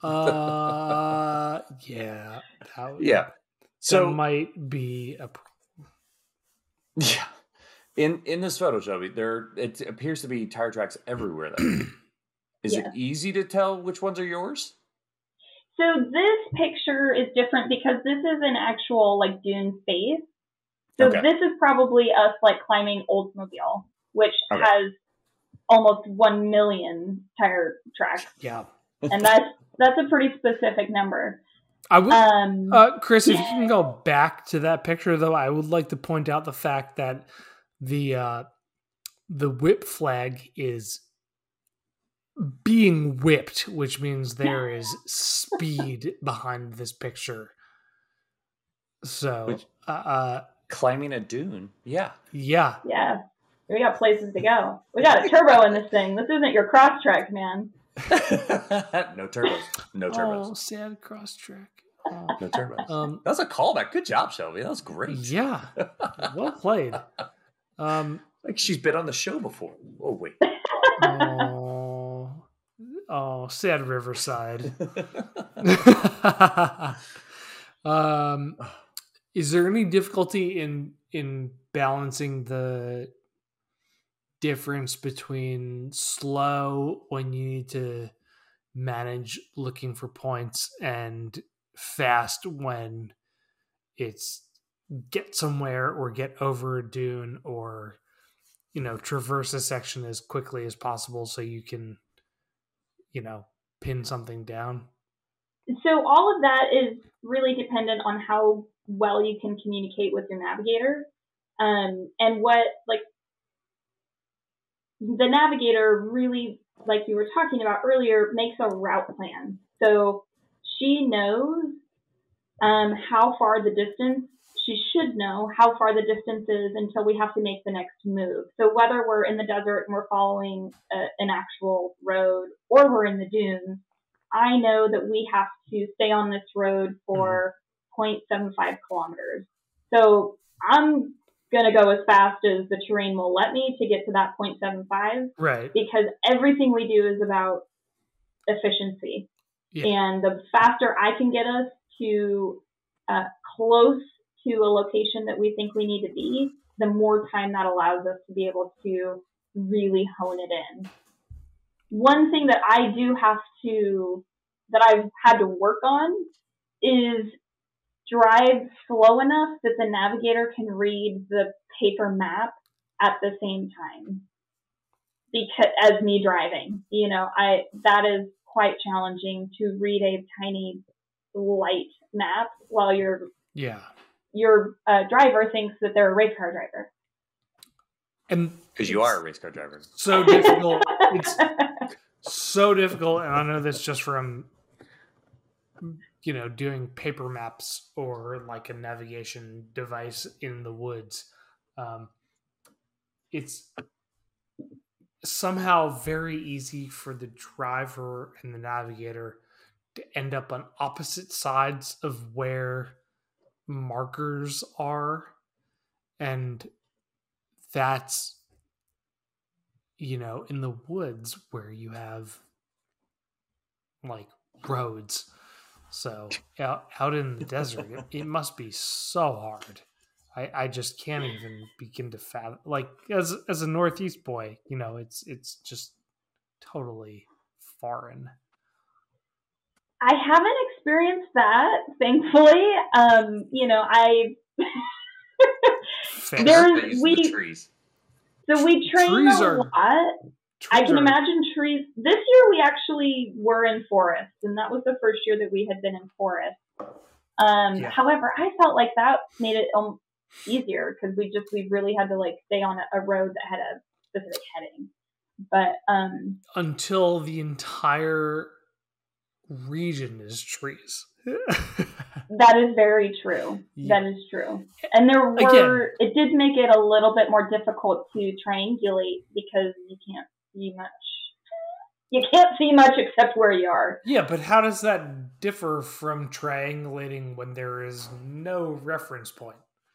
Yeah. So that might be a problem. Yeah. In this photo, Shelby, it appears to be tire tracks everywhere there. Is it easy to tell which ones are yours? So this picture is different because this is an actual dune space. So this is probably us climbing Oldsmobile, which has almost 1 million tire tracks. Yeah. And that's a pretty specific number. I would, Chris, if you can go back to that picture, though, I would like to point out the fact that the whip flag is being whipped, which means there is speed behind this picture. So, climbing a dune, yeah. We got places to go. We got a turbo in this thing. This isn't your cross track, man. No turbos. Oh, sad cross track. Oh. No turbos. That was a callback. Good job, Shelby. That was great. Yeah, well played. She's been on the show before. Oh wait. Oh, sad Riverside. Is there any difficulty in balancing the difference between slow when you need to manage looking for points and fast when it's get somewhere or get over a dune or traverse a section as quickly as possible so you can, pin something down? So all of that is really dependent on how well you can communicate with your navigator. And what, like, the navigator really, like you were talking about earlier, makes a route plan. So she knows how far the distance, she should know how far the distance is until we have to make the next move. So whether we're in the desert and we're following an actual road or we're in the dunes, I know that we have to stay on this road for 0.75 kilometers. So I'm going to go as fast as the terrain will let me to get to that 0.75. Right. Because everything we do is about efficiency. Yeah. And the faster I can get us to close to a location that we think we need to be, the more time that allows us to be able to really hone it in. One thing that I do have to, that I've had to work on is drive slow enough that the navigator can read the paper map at the same time. Because as me driving, that is quite challenging to read a tiny light map while your driver thinks that they're a race car driver. And because you are a race car driver. So difficult. It's so difficult. And I know this just from, doing paper maps or like a navigation device in the woods. It's somehow very easy for the driver and the navigator to end up on opposite sides of where markers are. And that's, in the woods where you have like roads. So out in the desert, it must be so hard. I just can't even begin to fathom. Like as a Northeast boy, it's just totally foreign. I haven't experienced that, thankfully. The trees. So we train trees a lot. I can imagine trees. This year we actually were in forest, and that was the first year that we had been in forest. However, I felt like that made it easier because we really had to like stay on a road that had a specific heading. But until the entire region is trees. That is very true. Yeah. That is true. And it did make it a little bit more difficult to triangulate because you can't see much. You can't see much except where you are. Yeah, but how does that differ from triangulating when there is no reference point?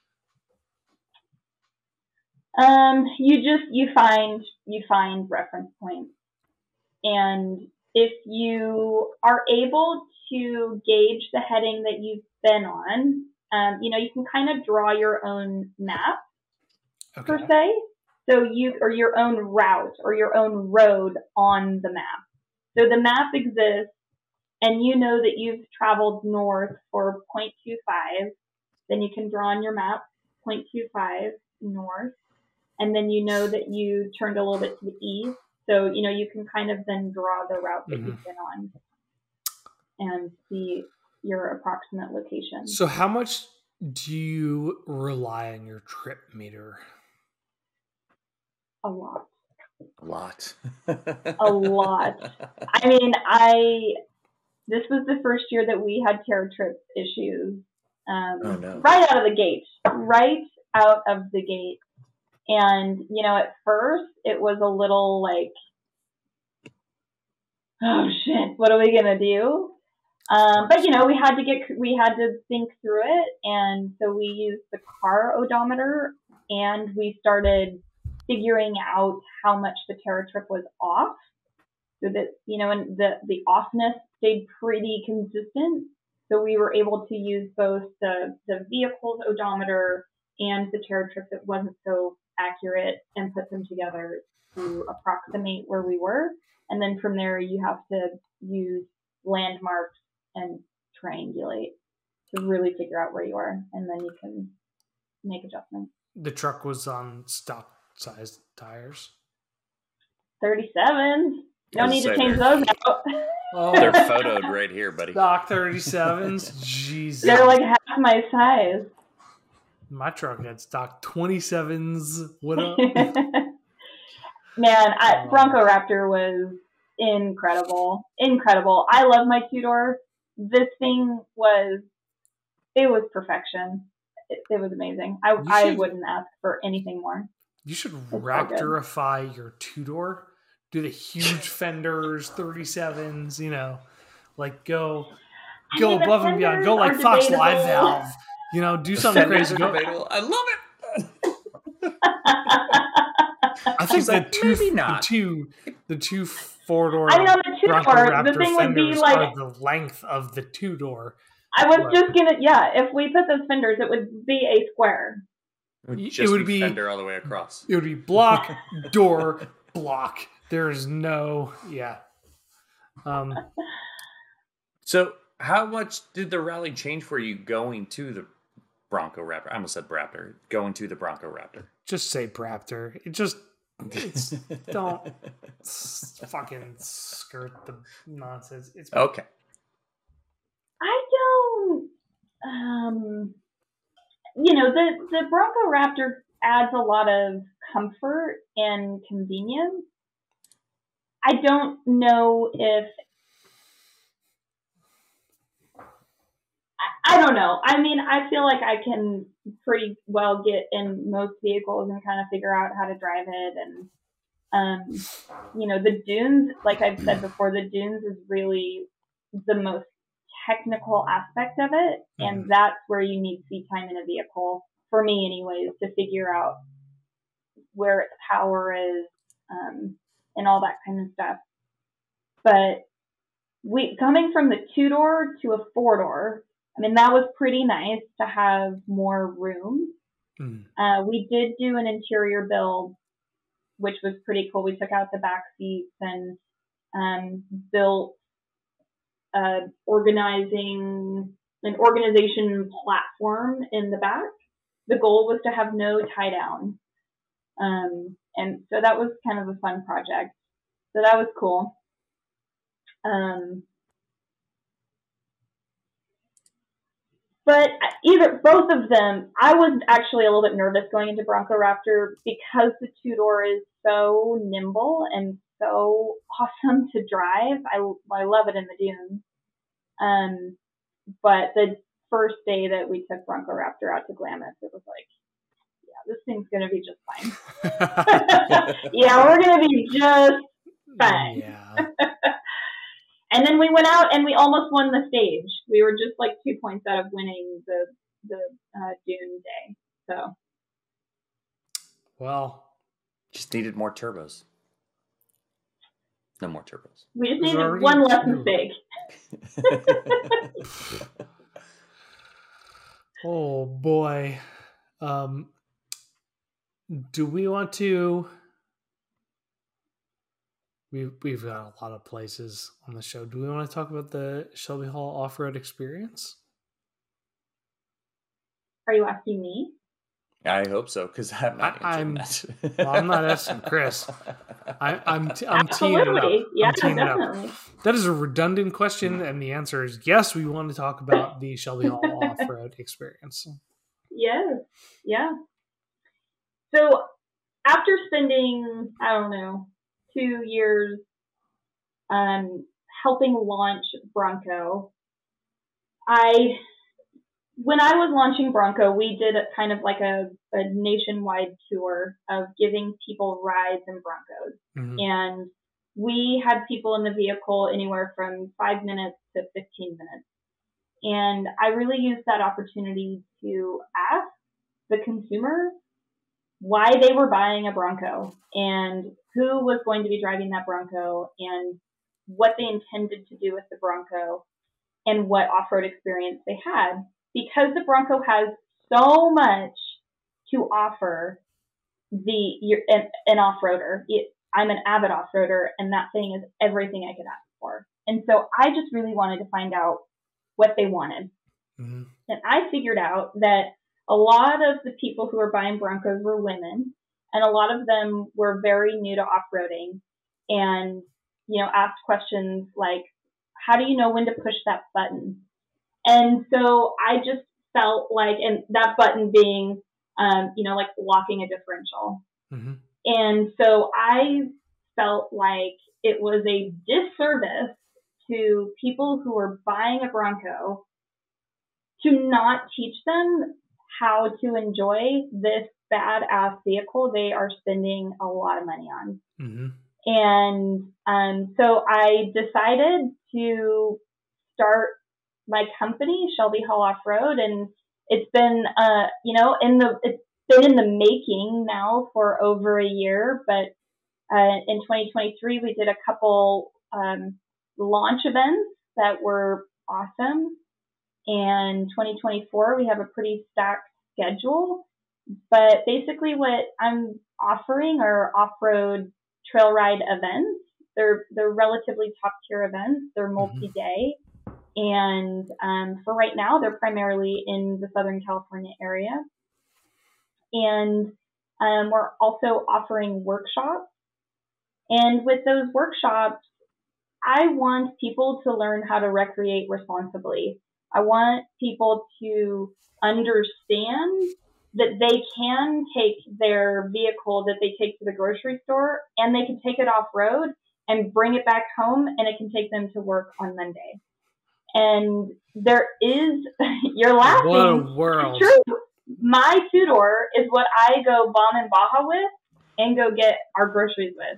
You find reference points. And if you are able to gauge the heading that you've been on, you can kind of draw your own map, per se. So or your own route or your own road on the map. So the map exists and you know that you've traveled north for 0.25, then you can draw on your map 0.25 north. And then you know that you turned a little bit to the east. So, you can kind of then draw the route that you've been on and see your approximate location. So how much do you rely on your trip meter? A lot. A lot. A lot. I mean, this was the first year that we had Terra Trip issues. Right out of the gate. And, at first it was a little like, oh shit, what are we going to do? But we had to think through it. And so we used the car odometer and we started figuring out how much the Terra Trip was off so that, and the offness stayed pretty consistent. So we were able to use both the vehicle's odometer and the Terra Trip that wasn't so accurate and put them together to approximate where we were. And then from there, you have to use landmarks and triangulate to really figure out where you are. And then you can make adjustments. The truck was on stock sized tires. 37s. No need to say change those out. Oh, They're photoed right here, buddy. stock 37s. Jesus. They're like half my size. My truck had stock 27s. What up? Man, Bronco Raptor was incredible. Incredible. I love my two-door. This thing was perfection. It was amazing. I wouldn't ask for anything more. You should Raptorify your two-door. Do the huge fenders, 37s, you know, like go above and beyond. Go like Fox Live Valve. You know, do something crazy. I love it. I think like, the two four-door I mean, on the Bronco two-door, Raptor the thing would be fenders like are the length of the two-door. I was just gonna, if we put those fenders, it would be a square. It would be fender all the way across. It would be block, door, block. There's no, So, how much did the rally change for you going to the Bronco Raptor? I almost said Raptor. Going to the Bronco Raptor. Just say Braptor. Don't fucking skirt the nonsense. It's okay. I don't. The Bronco Raptor adds a lot of comfort and convenience. I don't know if. I don't know. I mean, I feel like I can pretty well get in most vehicles and kind of figure out how to drive it. And, the dunes, like I've said before, the dunes is really the most technical aspect of it. And that's where you need seat time in a vehicle, for me anyways, to figure out where its power is and all that kind of stuff. But coming from the two-door to a four-door, I mean, that was pretty nice to have more room. We did do an interior build, which was pretty cool. We took out the back seats and built an organization platform in the back. The goal was to have no tie down. And so that was kind of a fun project. So that was cool. But both of them, I was actually a little bit nervous going into Bronco Raptor because the two-door is so nimble and so awesome to drive. I love it in the dunes. But the first day that we took Bronco Raptor out to Glamis, it was like, this thing's going to be just fine. We're going to be just fine. Yeah. And then we went out and we almost won the stage. We were just like 2 points out of winning the Dune day. So, well, just needed more turbos. No more turbos. We just needed one less mistake. Oh boy. Do we want to? We've got a lot of places on the show. Do we want to talk about the Shelby Hall off-road experience? Are you asking me? I hope so, because I'm not answering that. Well, I'm not asking Chris. I'm teeing it up. Yeah, I'm teeing definitely. it up. That is a redundant question, and the answer is yes, we want to talk about the Shelby Hall off-road experience. Yes. Yeah. So after spending, 2 years helping launch Bronco, when I was launching Bronco, we did a kind of like a nationwide tour of giving people rides in Broncos. Mm-hmm. And we had people in the vehicle anywhere from 5 minutes to 15 minutes. And I really used that opportunity to ask the consumer why they were buying a Bronco and who was going to be driving that Bronco and what they intended to do with the Bronco and what off-road experience they had. Because the Bronco has so much to offer an off-roader. I'm an avid off-roader, and that thing is everything I could ask for. And so I just really wanted to find out what they wanted. Mm-hmm. And I figured out that a lot of the people who were buying Broncos were women, And a lot of them were very new to off-roading and, asked questions like, how do you know when to push that button? And so I just felt like, and that button being, like locking a differential. Mm-hmm. And so I felt like it was a disservice to people who were buying a Bronco to not teach them how to enjoy this badass vehicle they are spending a lot of money on. Mm-hmm. And so I decided to start my company, Shelby Hall Off-Road, and it's been, it's been in the making now for over a year, but in 2023, we did a couple launch events that were awesome. And 2024, we have a pretty stacked schedule. But basically what I'm offering are off-road trail ride events. They're relatively top-tier events. They're multi-day. And for right now, they're primarily in the Southern California area. And we're also offering workshops. And with those workshops, I want people to learn how to recreate responsibly. I want people to understand that they can take their vehicle that they take to the grocery store and they can take it off road and bring it back home, and it can take them to work on Monday. And there is, you're laughing. What a world. It's true. My two-door is what I go bomb and Baja with and go get our groceries with.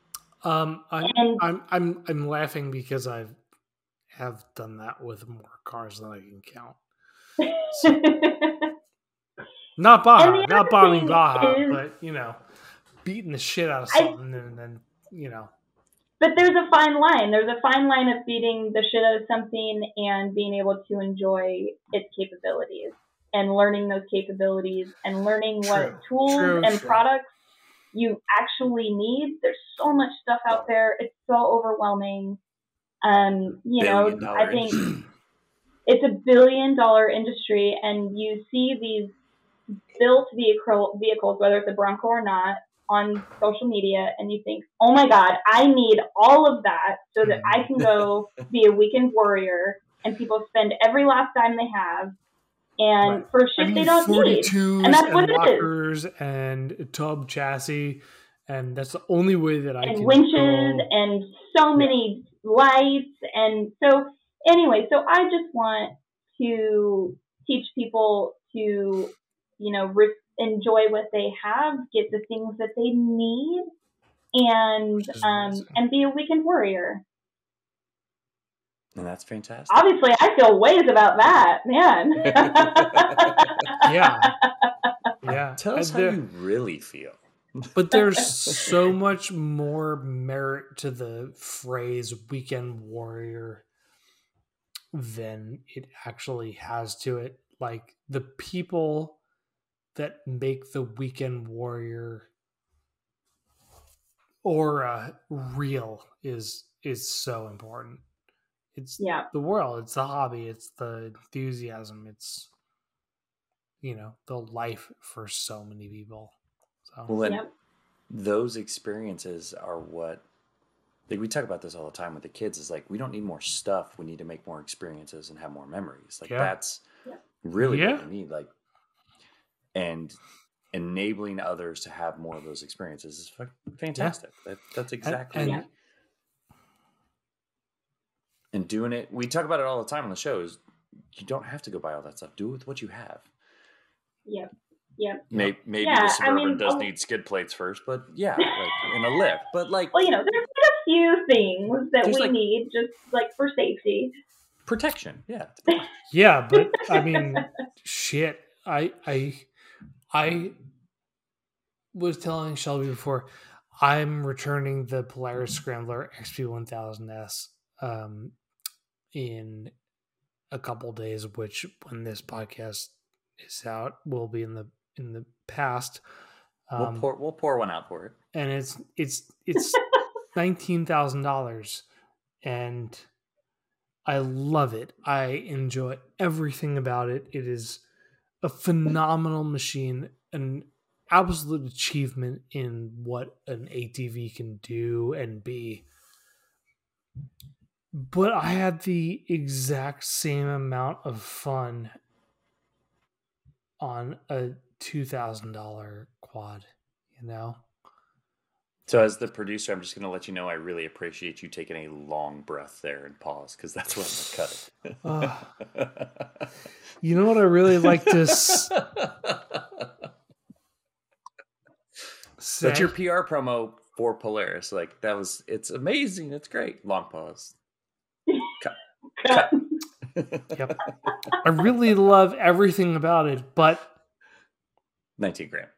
I'm laughing because I have done that with more cars than I can count. So, not bombing Baja, but beating the shit out of something and then But there's a fine line. There's a fine line of beating the shit out of something and being able to enjoy its capabilities and learning those capabilities and learning what tools and products you actually need. There's so much stuff out there. It's so overwhelming. I think it's $1 billion industry, and you see these built vehicles, whether it's a Bronco or not, on social media, and you think, oh my God, I need all of that so that I can go be a weekend warrior, and people spend every last dime they have and for shit they don't need. And that's what it is. And tub chassis, and that's the only way that I can winches go. And so many lights. And so anyway, so I just want to teach people to, enjoy what they have, get the things that they need, and be a weekend warrior. And that's fantastic. Obviously, I feel ways about that, man. Yeah. Tell us how you really feel. But there's so much more merit to the phrase weekend warrior than it actually has to it. Like, the people that make the weekend warrior aura real is so important. It's the world, it's the hobby, it's the enthusiasm, it's the life for so many people. So those experiences are what, like, we talk about this all the time with the kids, is like, we don't need more stuff, we need to make more experiences and have more memories. Like that's really what we need. Like, and enabling others to have more of those experiences is fantastic. That's exactly and doing it. We talk about it all the time on the show. Is you don't have to go buy all that stuff. Do it with what you have. Yep. Maybe the Suburban does need skid plates first, but like in a lift. But like, there's a few things that we need just like for safety, protection. Yeah, but I mean, shit. I was telling Shelby before, I'm returning the Polaris Scrambler XP1000S in a couple days, which when this podcast is out will be in the past. We'll pour one out for it, and it's $19,000, and I love it. I enjoy everything about it. It is a phenomenal machine, an absolute achievement in what an ATV can do and be. But I had the exact same amount of fun on a $2,000 quad, you know? So as the producer, I'm just going to let you know I really appreciate you taking a long breath there and pause, because that's when I'm going to cut it. You know what I really like to say? That's your PR promo for Polaris. Like, it's amazing. It's great. Long pause. Cut. Yep. I really love everything about it, but 19 grand.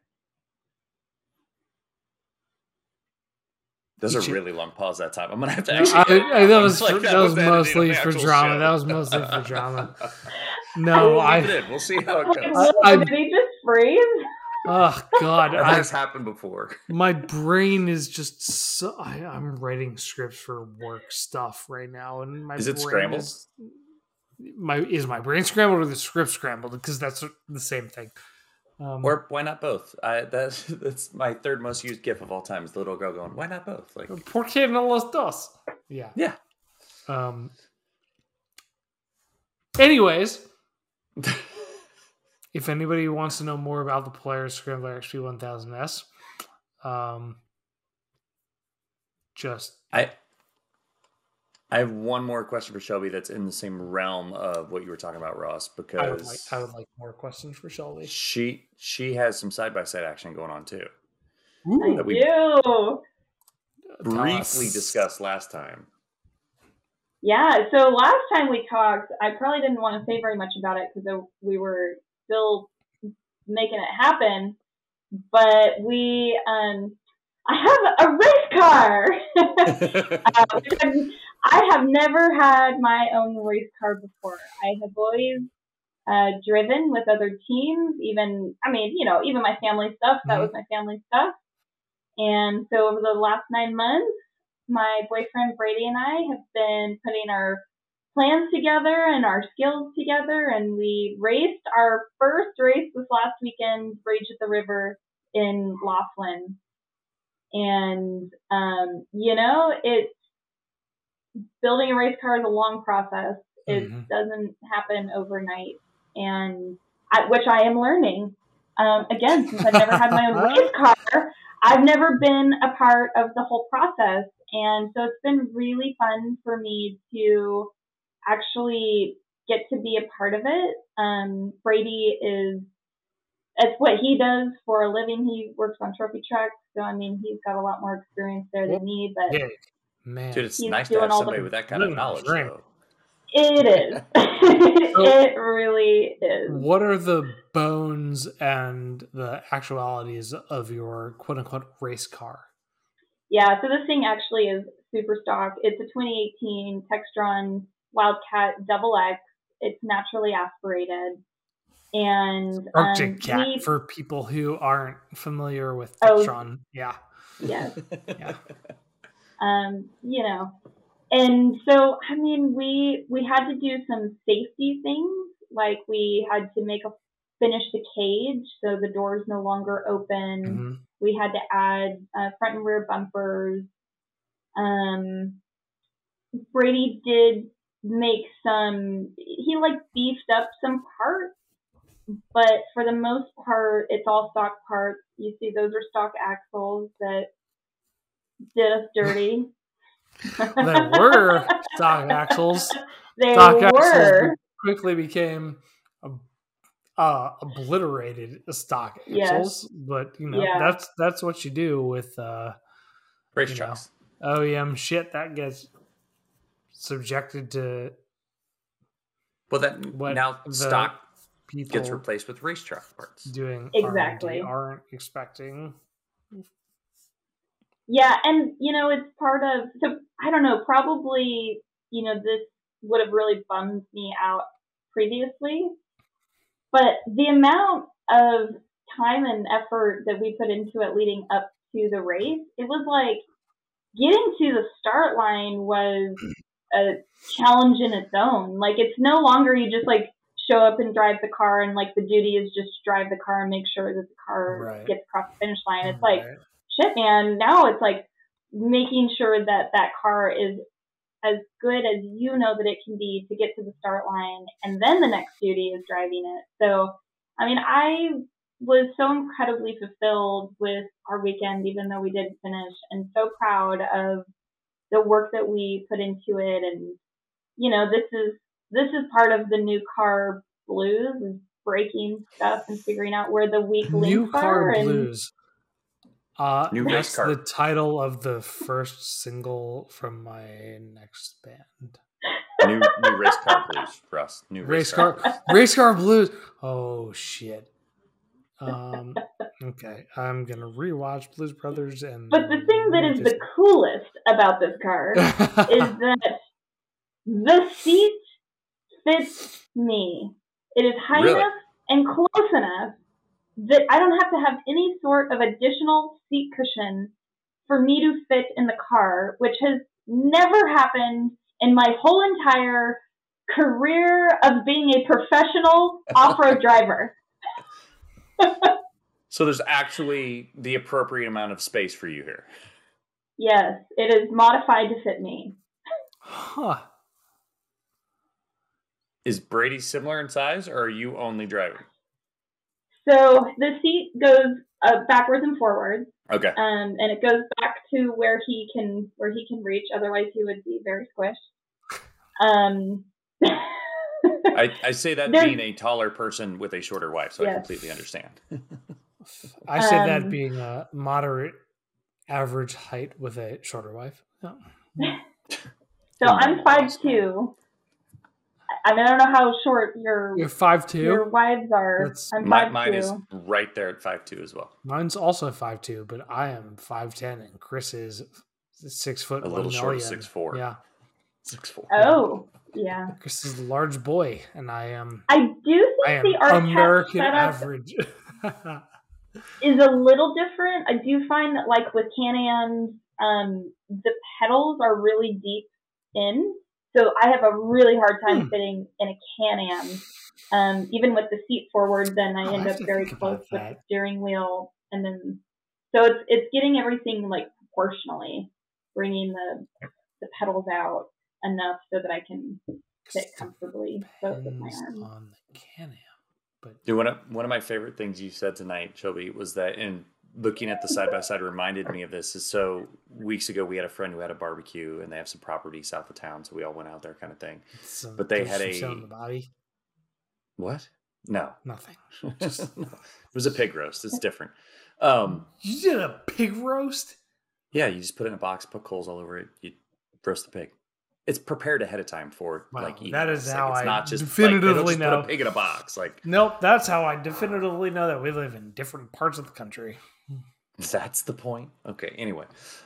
Those are really long pause that time. I'm gonna have to actually. That was mostly for drama. That was mostly for drama. No, we'll see how it goes. Did he just freeze? Oh God, that has happened before. My brain is just so. I'm writing scripts for work stuff right now, and my is it scrambled? Is my brain scrambled or the script scrambled? Because that's the same thing. Or why not both? That's my third most used GIF of all time. Is the little girl going, "Why not both?" Like, ¿Por qué no los dos? Yeah. Yeah. Anyways, if anybody wants to know more about the Polaris Scrambler XP 1000S, I have one more question for Shelby that's in the same realm of what you were talking about, Ross, because I would like more questions for Shelby. She has some side-by-side action going on too. Ooh, that we briefly discussed last time. Yeah, so last time we talked, I probably didn't want to say very much about it because we were still making it happen, but I have a race car. I have never had my own race car before. I have always driven with other teams, even my family stuff. That was my family stuff. And so over the last 9 months, my boyfriend Brady and I have been putting our plans together and our skills together, and we raced our first race this last weekend, Rage at the River in Laughlin. And, it's building a race car is a long process. It doesn't happen overnight, and which I am learning. Again, since I've never had my own race car, I've never been a part of the whole process. And so it's been really fun for me to actually get to be a part of it. Brady it's what he does for a living. He works on trophy trucks. So, he's got a lot more experience there than me, but man, dude, it's nice to have somebody with that kind of knowledge, though. It is. It really is. What are the bones and the actualities of your quote-unquote race car? Yeah, so this thing actually is super stock. It's a 2018 Textron Wildcat Double X. It's naturally aspirated. And Arctic Cat for people who aren't familiar with Textron. Yeah. Yes. Yeah. And so, we had to do some safety things, like we had to finish the cage so the door's no longer open. Mm-hmm. We had to add front and rear bumpers. Brady did make he beefed up some parts, but for the most part, it's all stock parts. You see, those are stock axles that did us dirty. There were stock axles. Axles quickly became obliterated stock axles, but that's what you do with race trucks. OEM shit that gets subjected to. Well, now stock gets replaced with racetrack parts. Doing exactly R&D aren't expecting. Yeah, and it's part of. So I don't know. Probably this would have really bummed me out previously, but the amount of time and effort that we put into it leading up to the race, it was like getting to the start line was a challenge in its own. Like, it's no longer you just show up and drive the car, and like the duty is just to drive the car and make sure that the car gets across the finish line. It's like, shit, man. Now it's like making sure that that car is as good as you know that it can be to get to the start line, and then the next duty is driving it. So, I mean, I was so incredibly fulfilled with our weekend, even though we didn't finish, and so proud of the work that we put into it. And, you know, this is part of the new car blues, is breaking stuff and figuring out where the weak links New car are. blues. New That's race car. the title of the first single from my next band. New race car blues, Russ. New race car blues. Oh shit. Okay, I'm gonna rewatch Blues Brothers. But the thing that is the coolest about this car is that the seat fits me. It is high enough and close enough that I don't have to have any sort of additional seat cushion for me to fit in the car, which has never happened in my whole entire career of being a professional off-road driver. So there's actually the appropriate amount of space for you here. Yes, it is modified to fit me. Huh. Is Brady similar in size, or are you only driving? So the seat goes backwards and forwards. Okay. And it goes back to where he can reach. Otherwise, he would be very squished. I say that being a taller person with a shorter wife, so I completely understand. I say that being a moderate average height with a shorter wife. Oh. So I'm 5'2". I mean, I don't know how short you're 5'2". Your wives are. I'm 5'2". Mine is right there at 5'2" as well. Mine's also 5'2", but I am 5'10", and Chris is 6 foot. A little short, 6'4". Yeah, 6'4". Oh, yeah. Chris is a large boy, and I am. I do think the Art American average is a little different. I do find that, like with Can-Ams, the pedals are really deep in. So I have a really hard time fitting in a Can-Am. Even with the seat forward, then I end up very close with the steering wheel. And then, so it's getting everything like proportionally, bringing the pedals out enough so that I can fit comfortably both with my arms. On the Can-Am. But dude, one of my favorite things you said tonight, Shelby, was that in looking at the side-by-side reminded me of this. Is so weeks ago we had a friend who had a barbecue, and they have some property south of town, so we all went out there kind of thing. But they had the body. What? No. Nothing. Just it was a pig roast. It's different. You did a pig roast? Yeah, you just put it in a box, put coals all over it, you roast the pig. It's prepared ahead of time for like eating. That is how it's I not just definitively know. Put a pig in a box. Like nope, that's how I definitively know that we live in different parts of the country. That's the point. Okay. Anyway,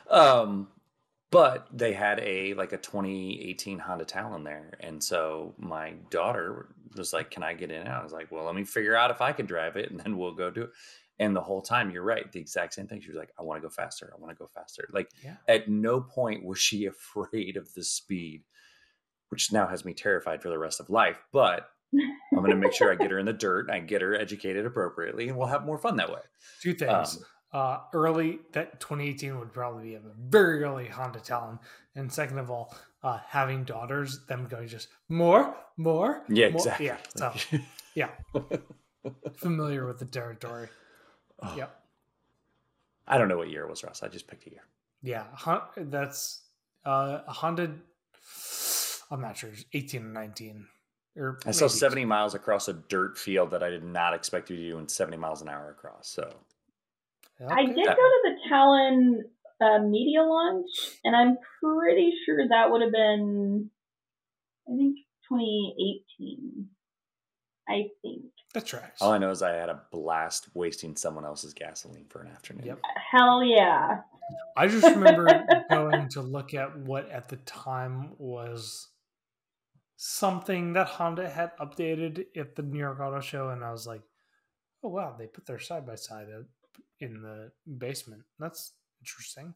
but they had a 2018 Honda Talon there, and so my daughter was like, "Can I get in?" And I was like, "Well, let me figure out if I can drive it, and then we'll go do it." And the whole time, you're right, the exact same thing. She was like, "I want to go faster. I want to go faster." Like at no point was she afraid of the speed, which now has me terrified for the rest of life. But I'm going to make sure I get her in the dirt, and I get her educated appropriately, and we'll have more fun that way. Two things. Early, that 2018 would probably be a very early Honda Talon. And second of all, having daughters, them going just more. Yeah, more. exactly. Yeah, so, yeah. Familiar with the territory. Oh. Yep. I don't know what year it was, Ross. I just picked a year. Yeah, that's a Honda. I'm not sure. 18 or 19. Or I saw 70 miles across a dirt field that I did not expect you to do in 70 miles an hour across. So okay. I did go to the Talon media launch, and I'm pretty sure that would have been, I think, 2018. I think. That's right. All I know is I had a blast wasting someone else's gasoline for an afternoon. Yep. Hell yeah. I just remember going to look at what at the time was something that Honda had updated at the New York Auto Show, and I was like, oh wow, they put their side-by-side in the basement. That's interesting.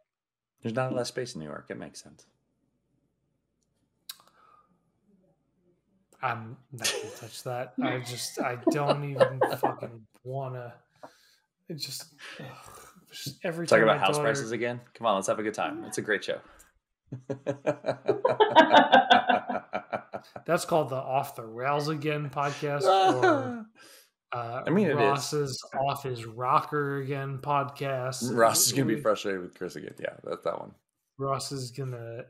There's not a lot of space in New York. It makes sense. I'm not gonna touch that. I don't even fucking wanna. It just every Talk time about my house daughter, prices again. Come on, let's have a good time. It's a great show. That's called the Off the Rails Again podcast, or I mean, it Ross's is. Off His Rocker Again podcast. Ross is gonna be frustrated with Chris again. Yeah, that's that one. Ross is gonna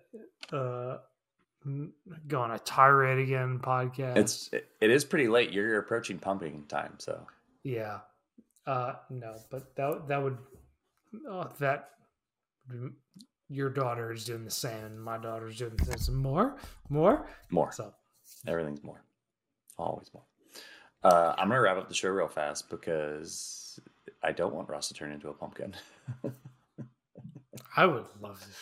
go on a tirade again podcast. It is pretty late. You're approaching pumping time, so Yeah. No, but that would that your daughter is doing the same, and my daughter's doing the same. More. So everything's more, always more. I'm gonna wrap up the show real fast because I don't want Ross to turn into a pumpkin. I would love this.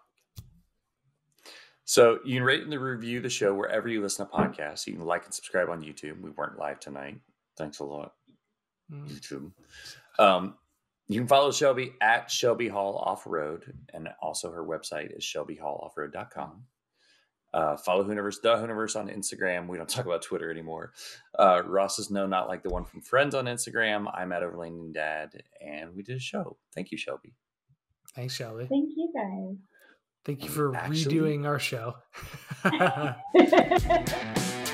So you can rate and review the show wherever you listen to podcasts. You can like and subscribe on YouTube. We weren't live tonight. Thanks a lot, YouTube. You can follow Shelby at Shelby Hall Off-Road, and also her website is shelbyhalloffroad.com. Follow Hooniverse, the Hooniverse on Instagram. We don't talk about Twitter anymore. Ross is not like the one from Friends on Instagram. I'm at Overlanding Dad, and we did a show. Thank you, Shelby. Thanks, Shelby. Thank you, guys. Thank you for redoing our show.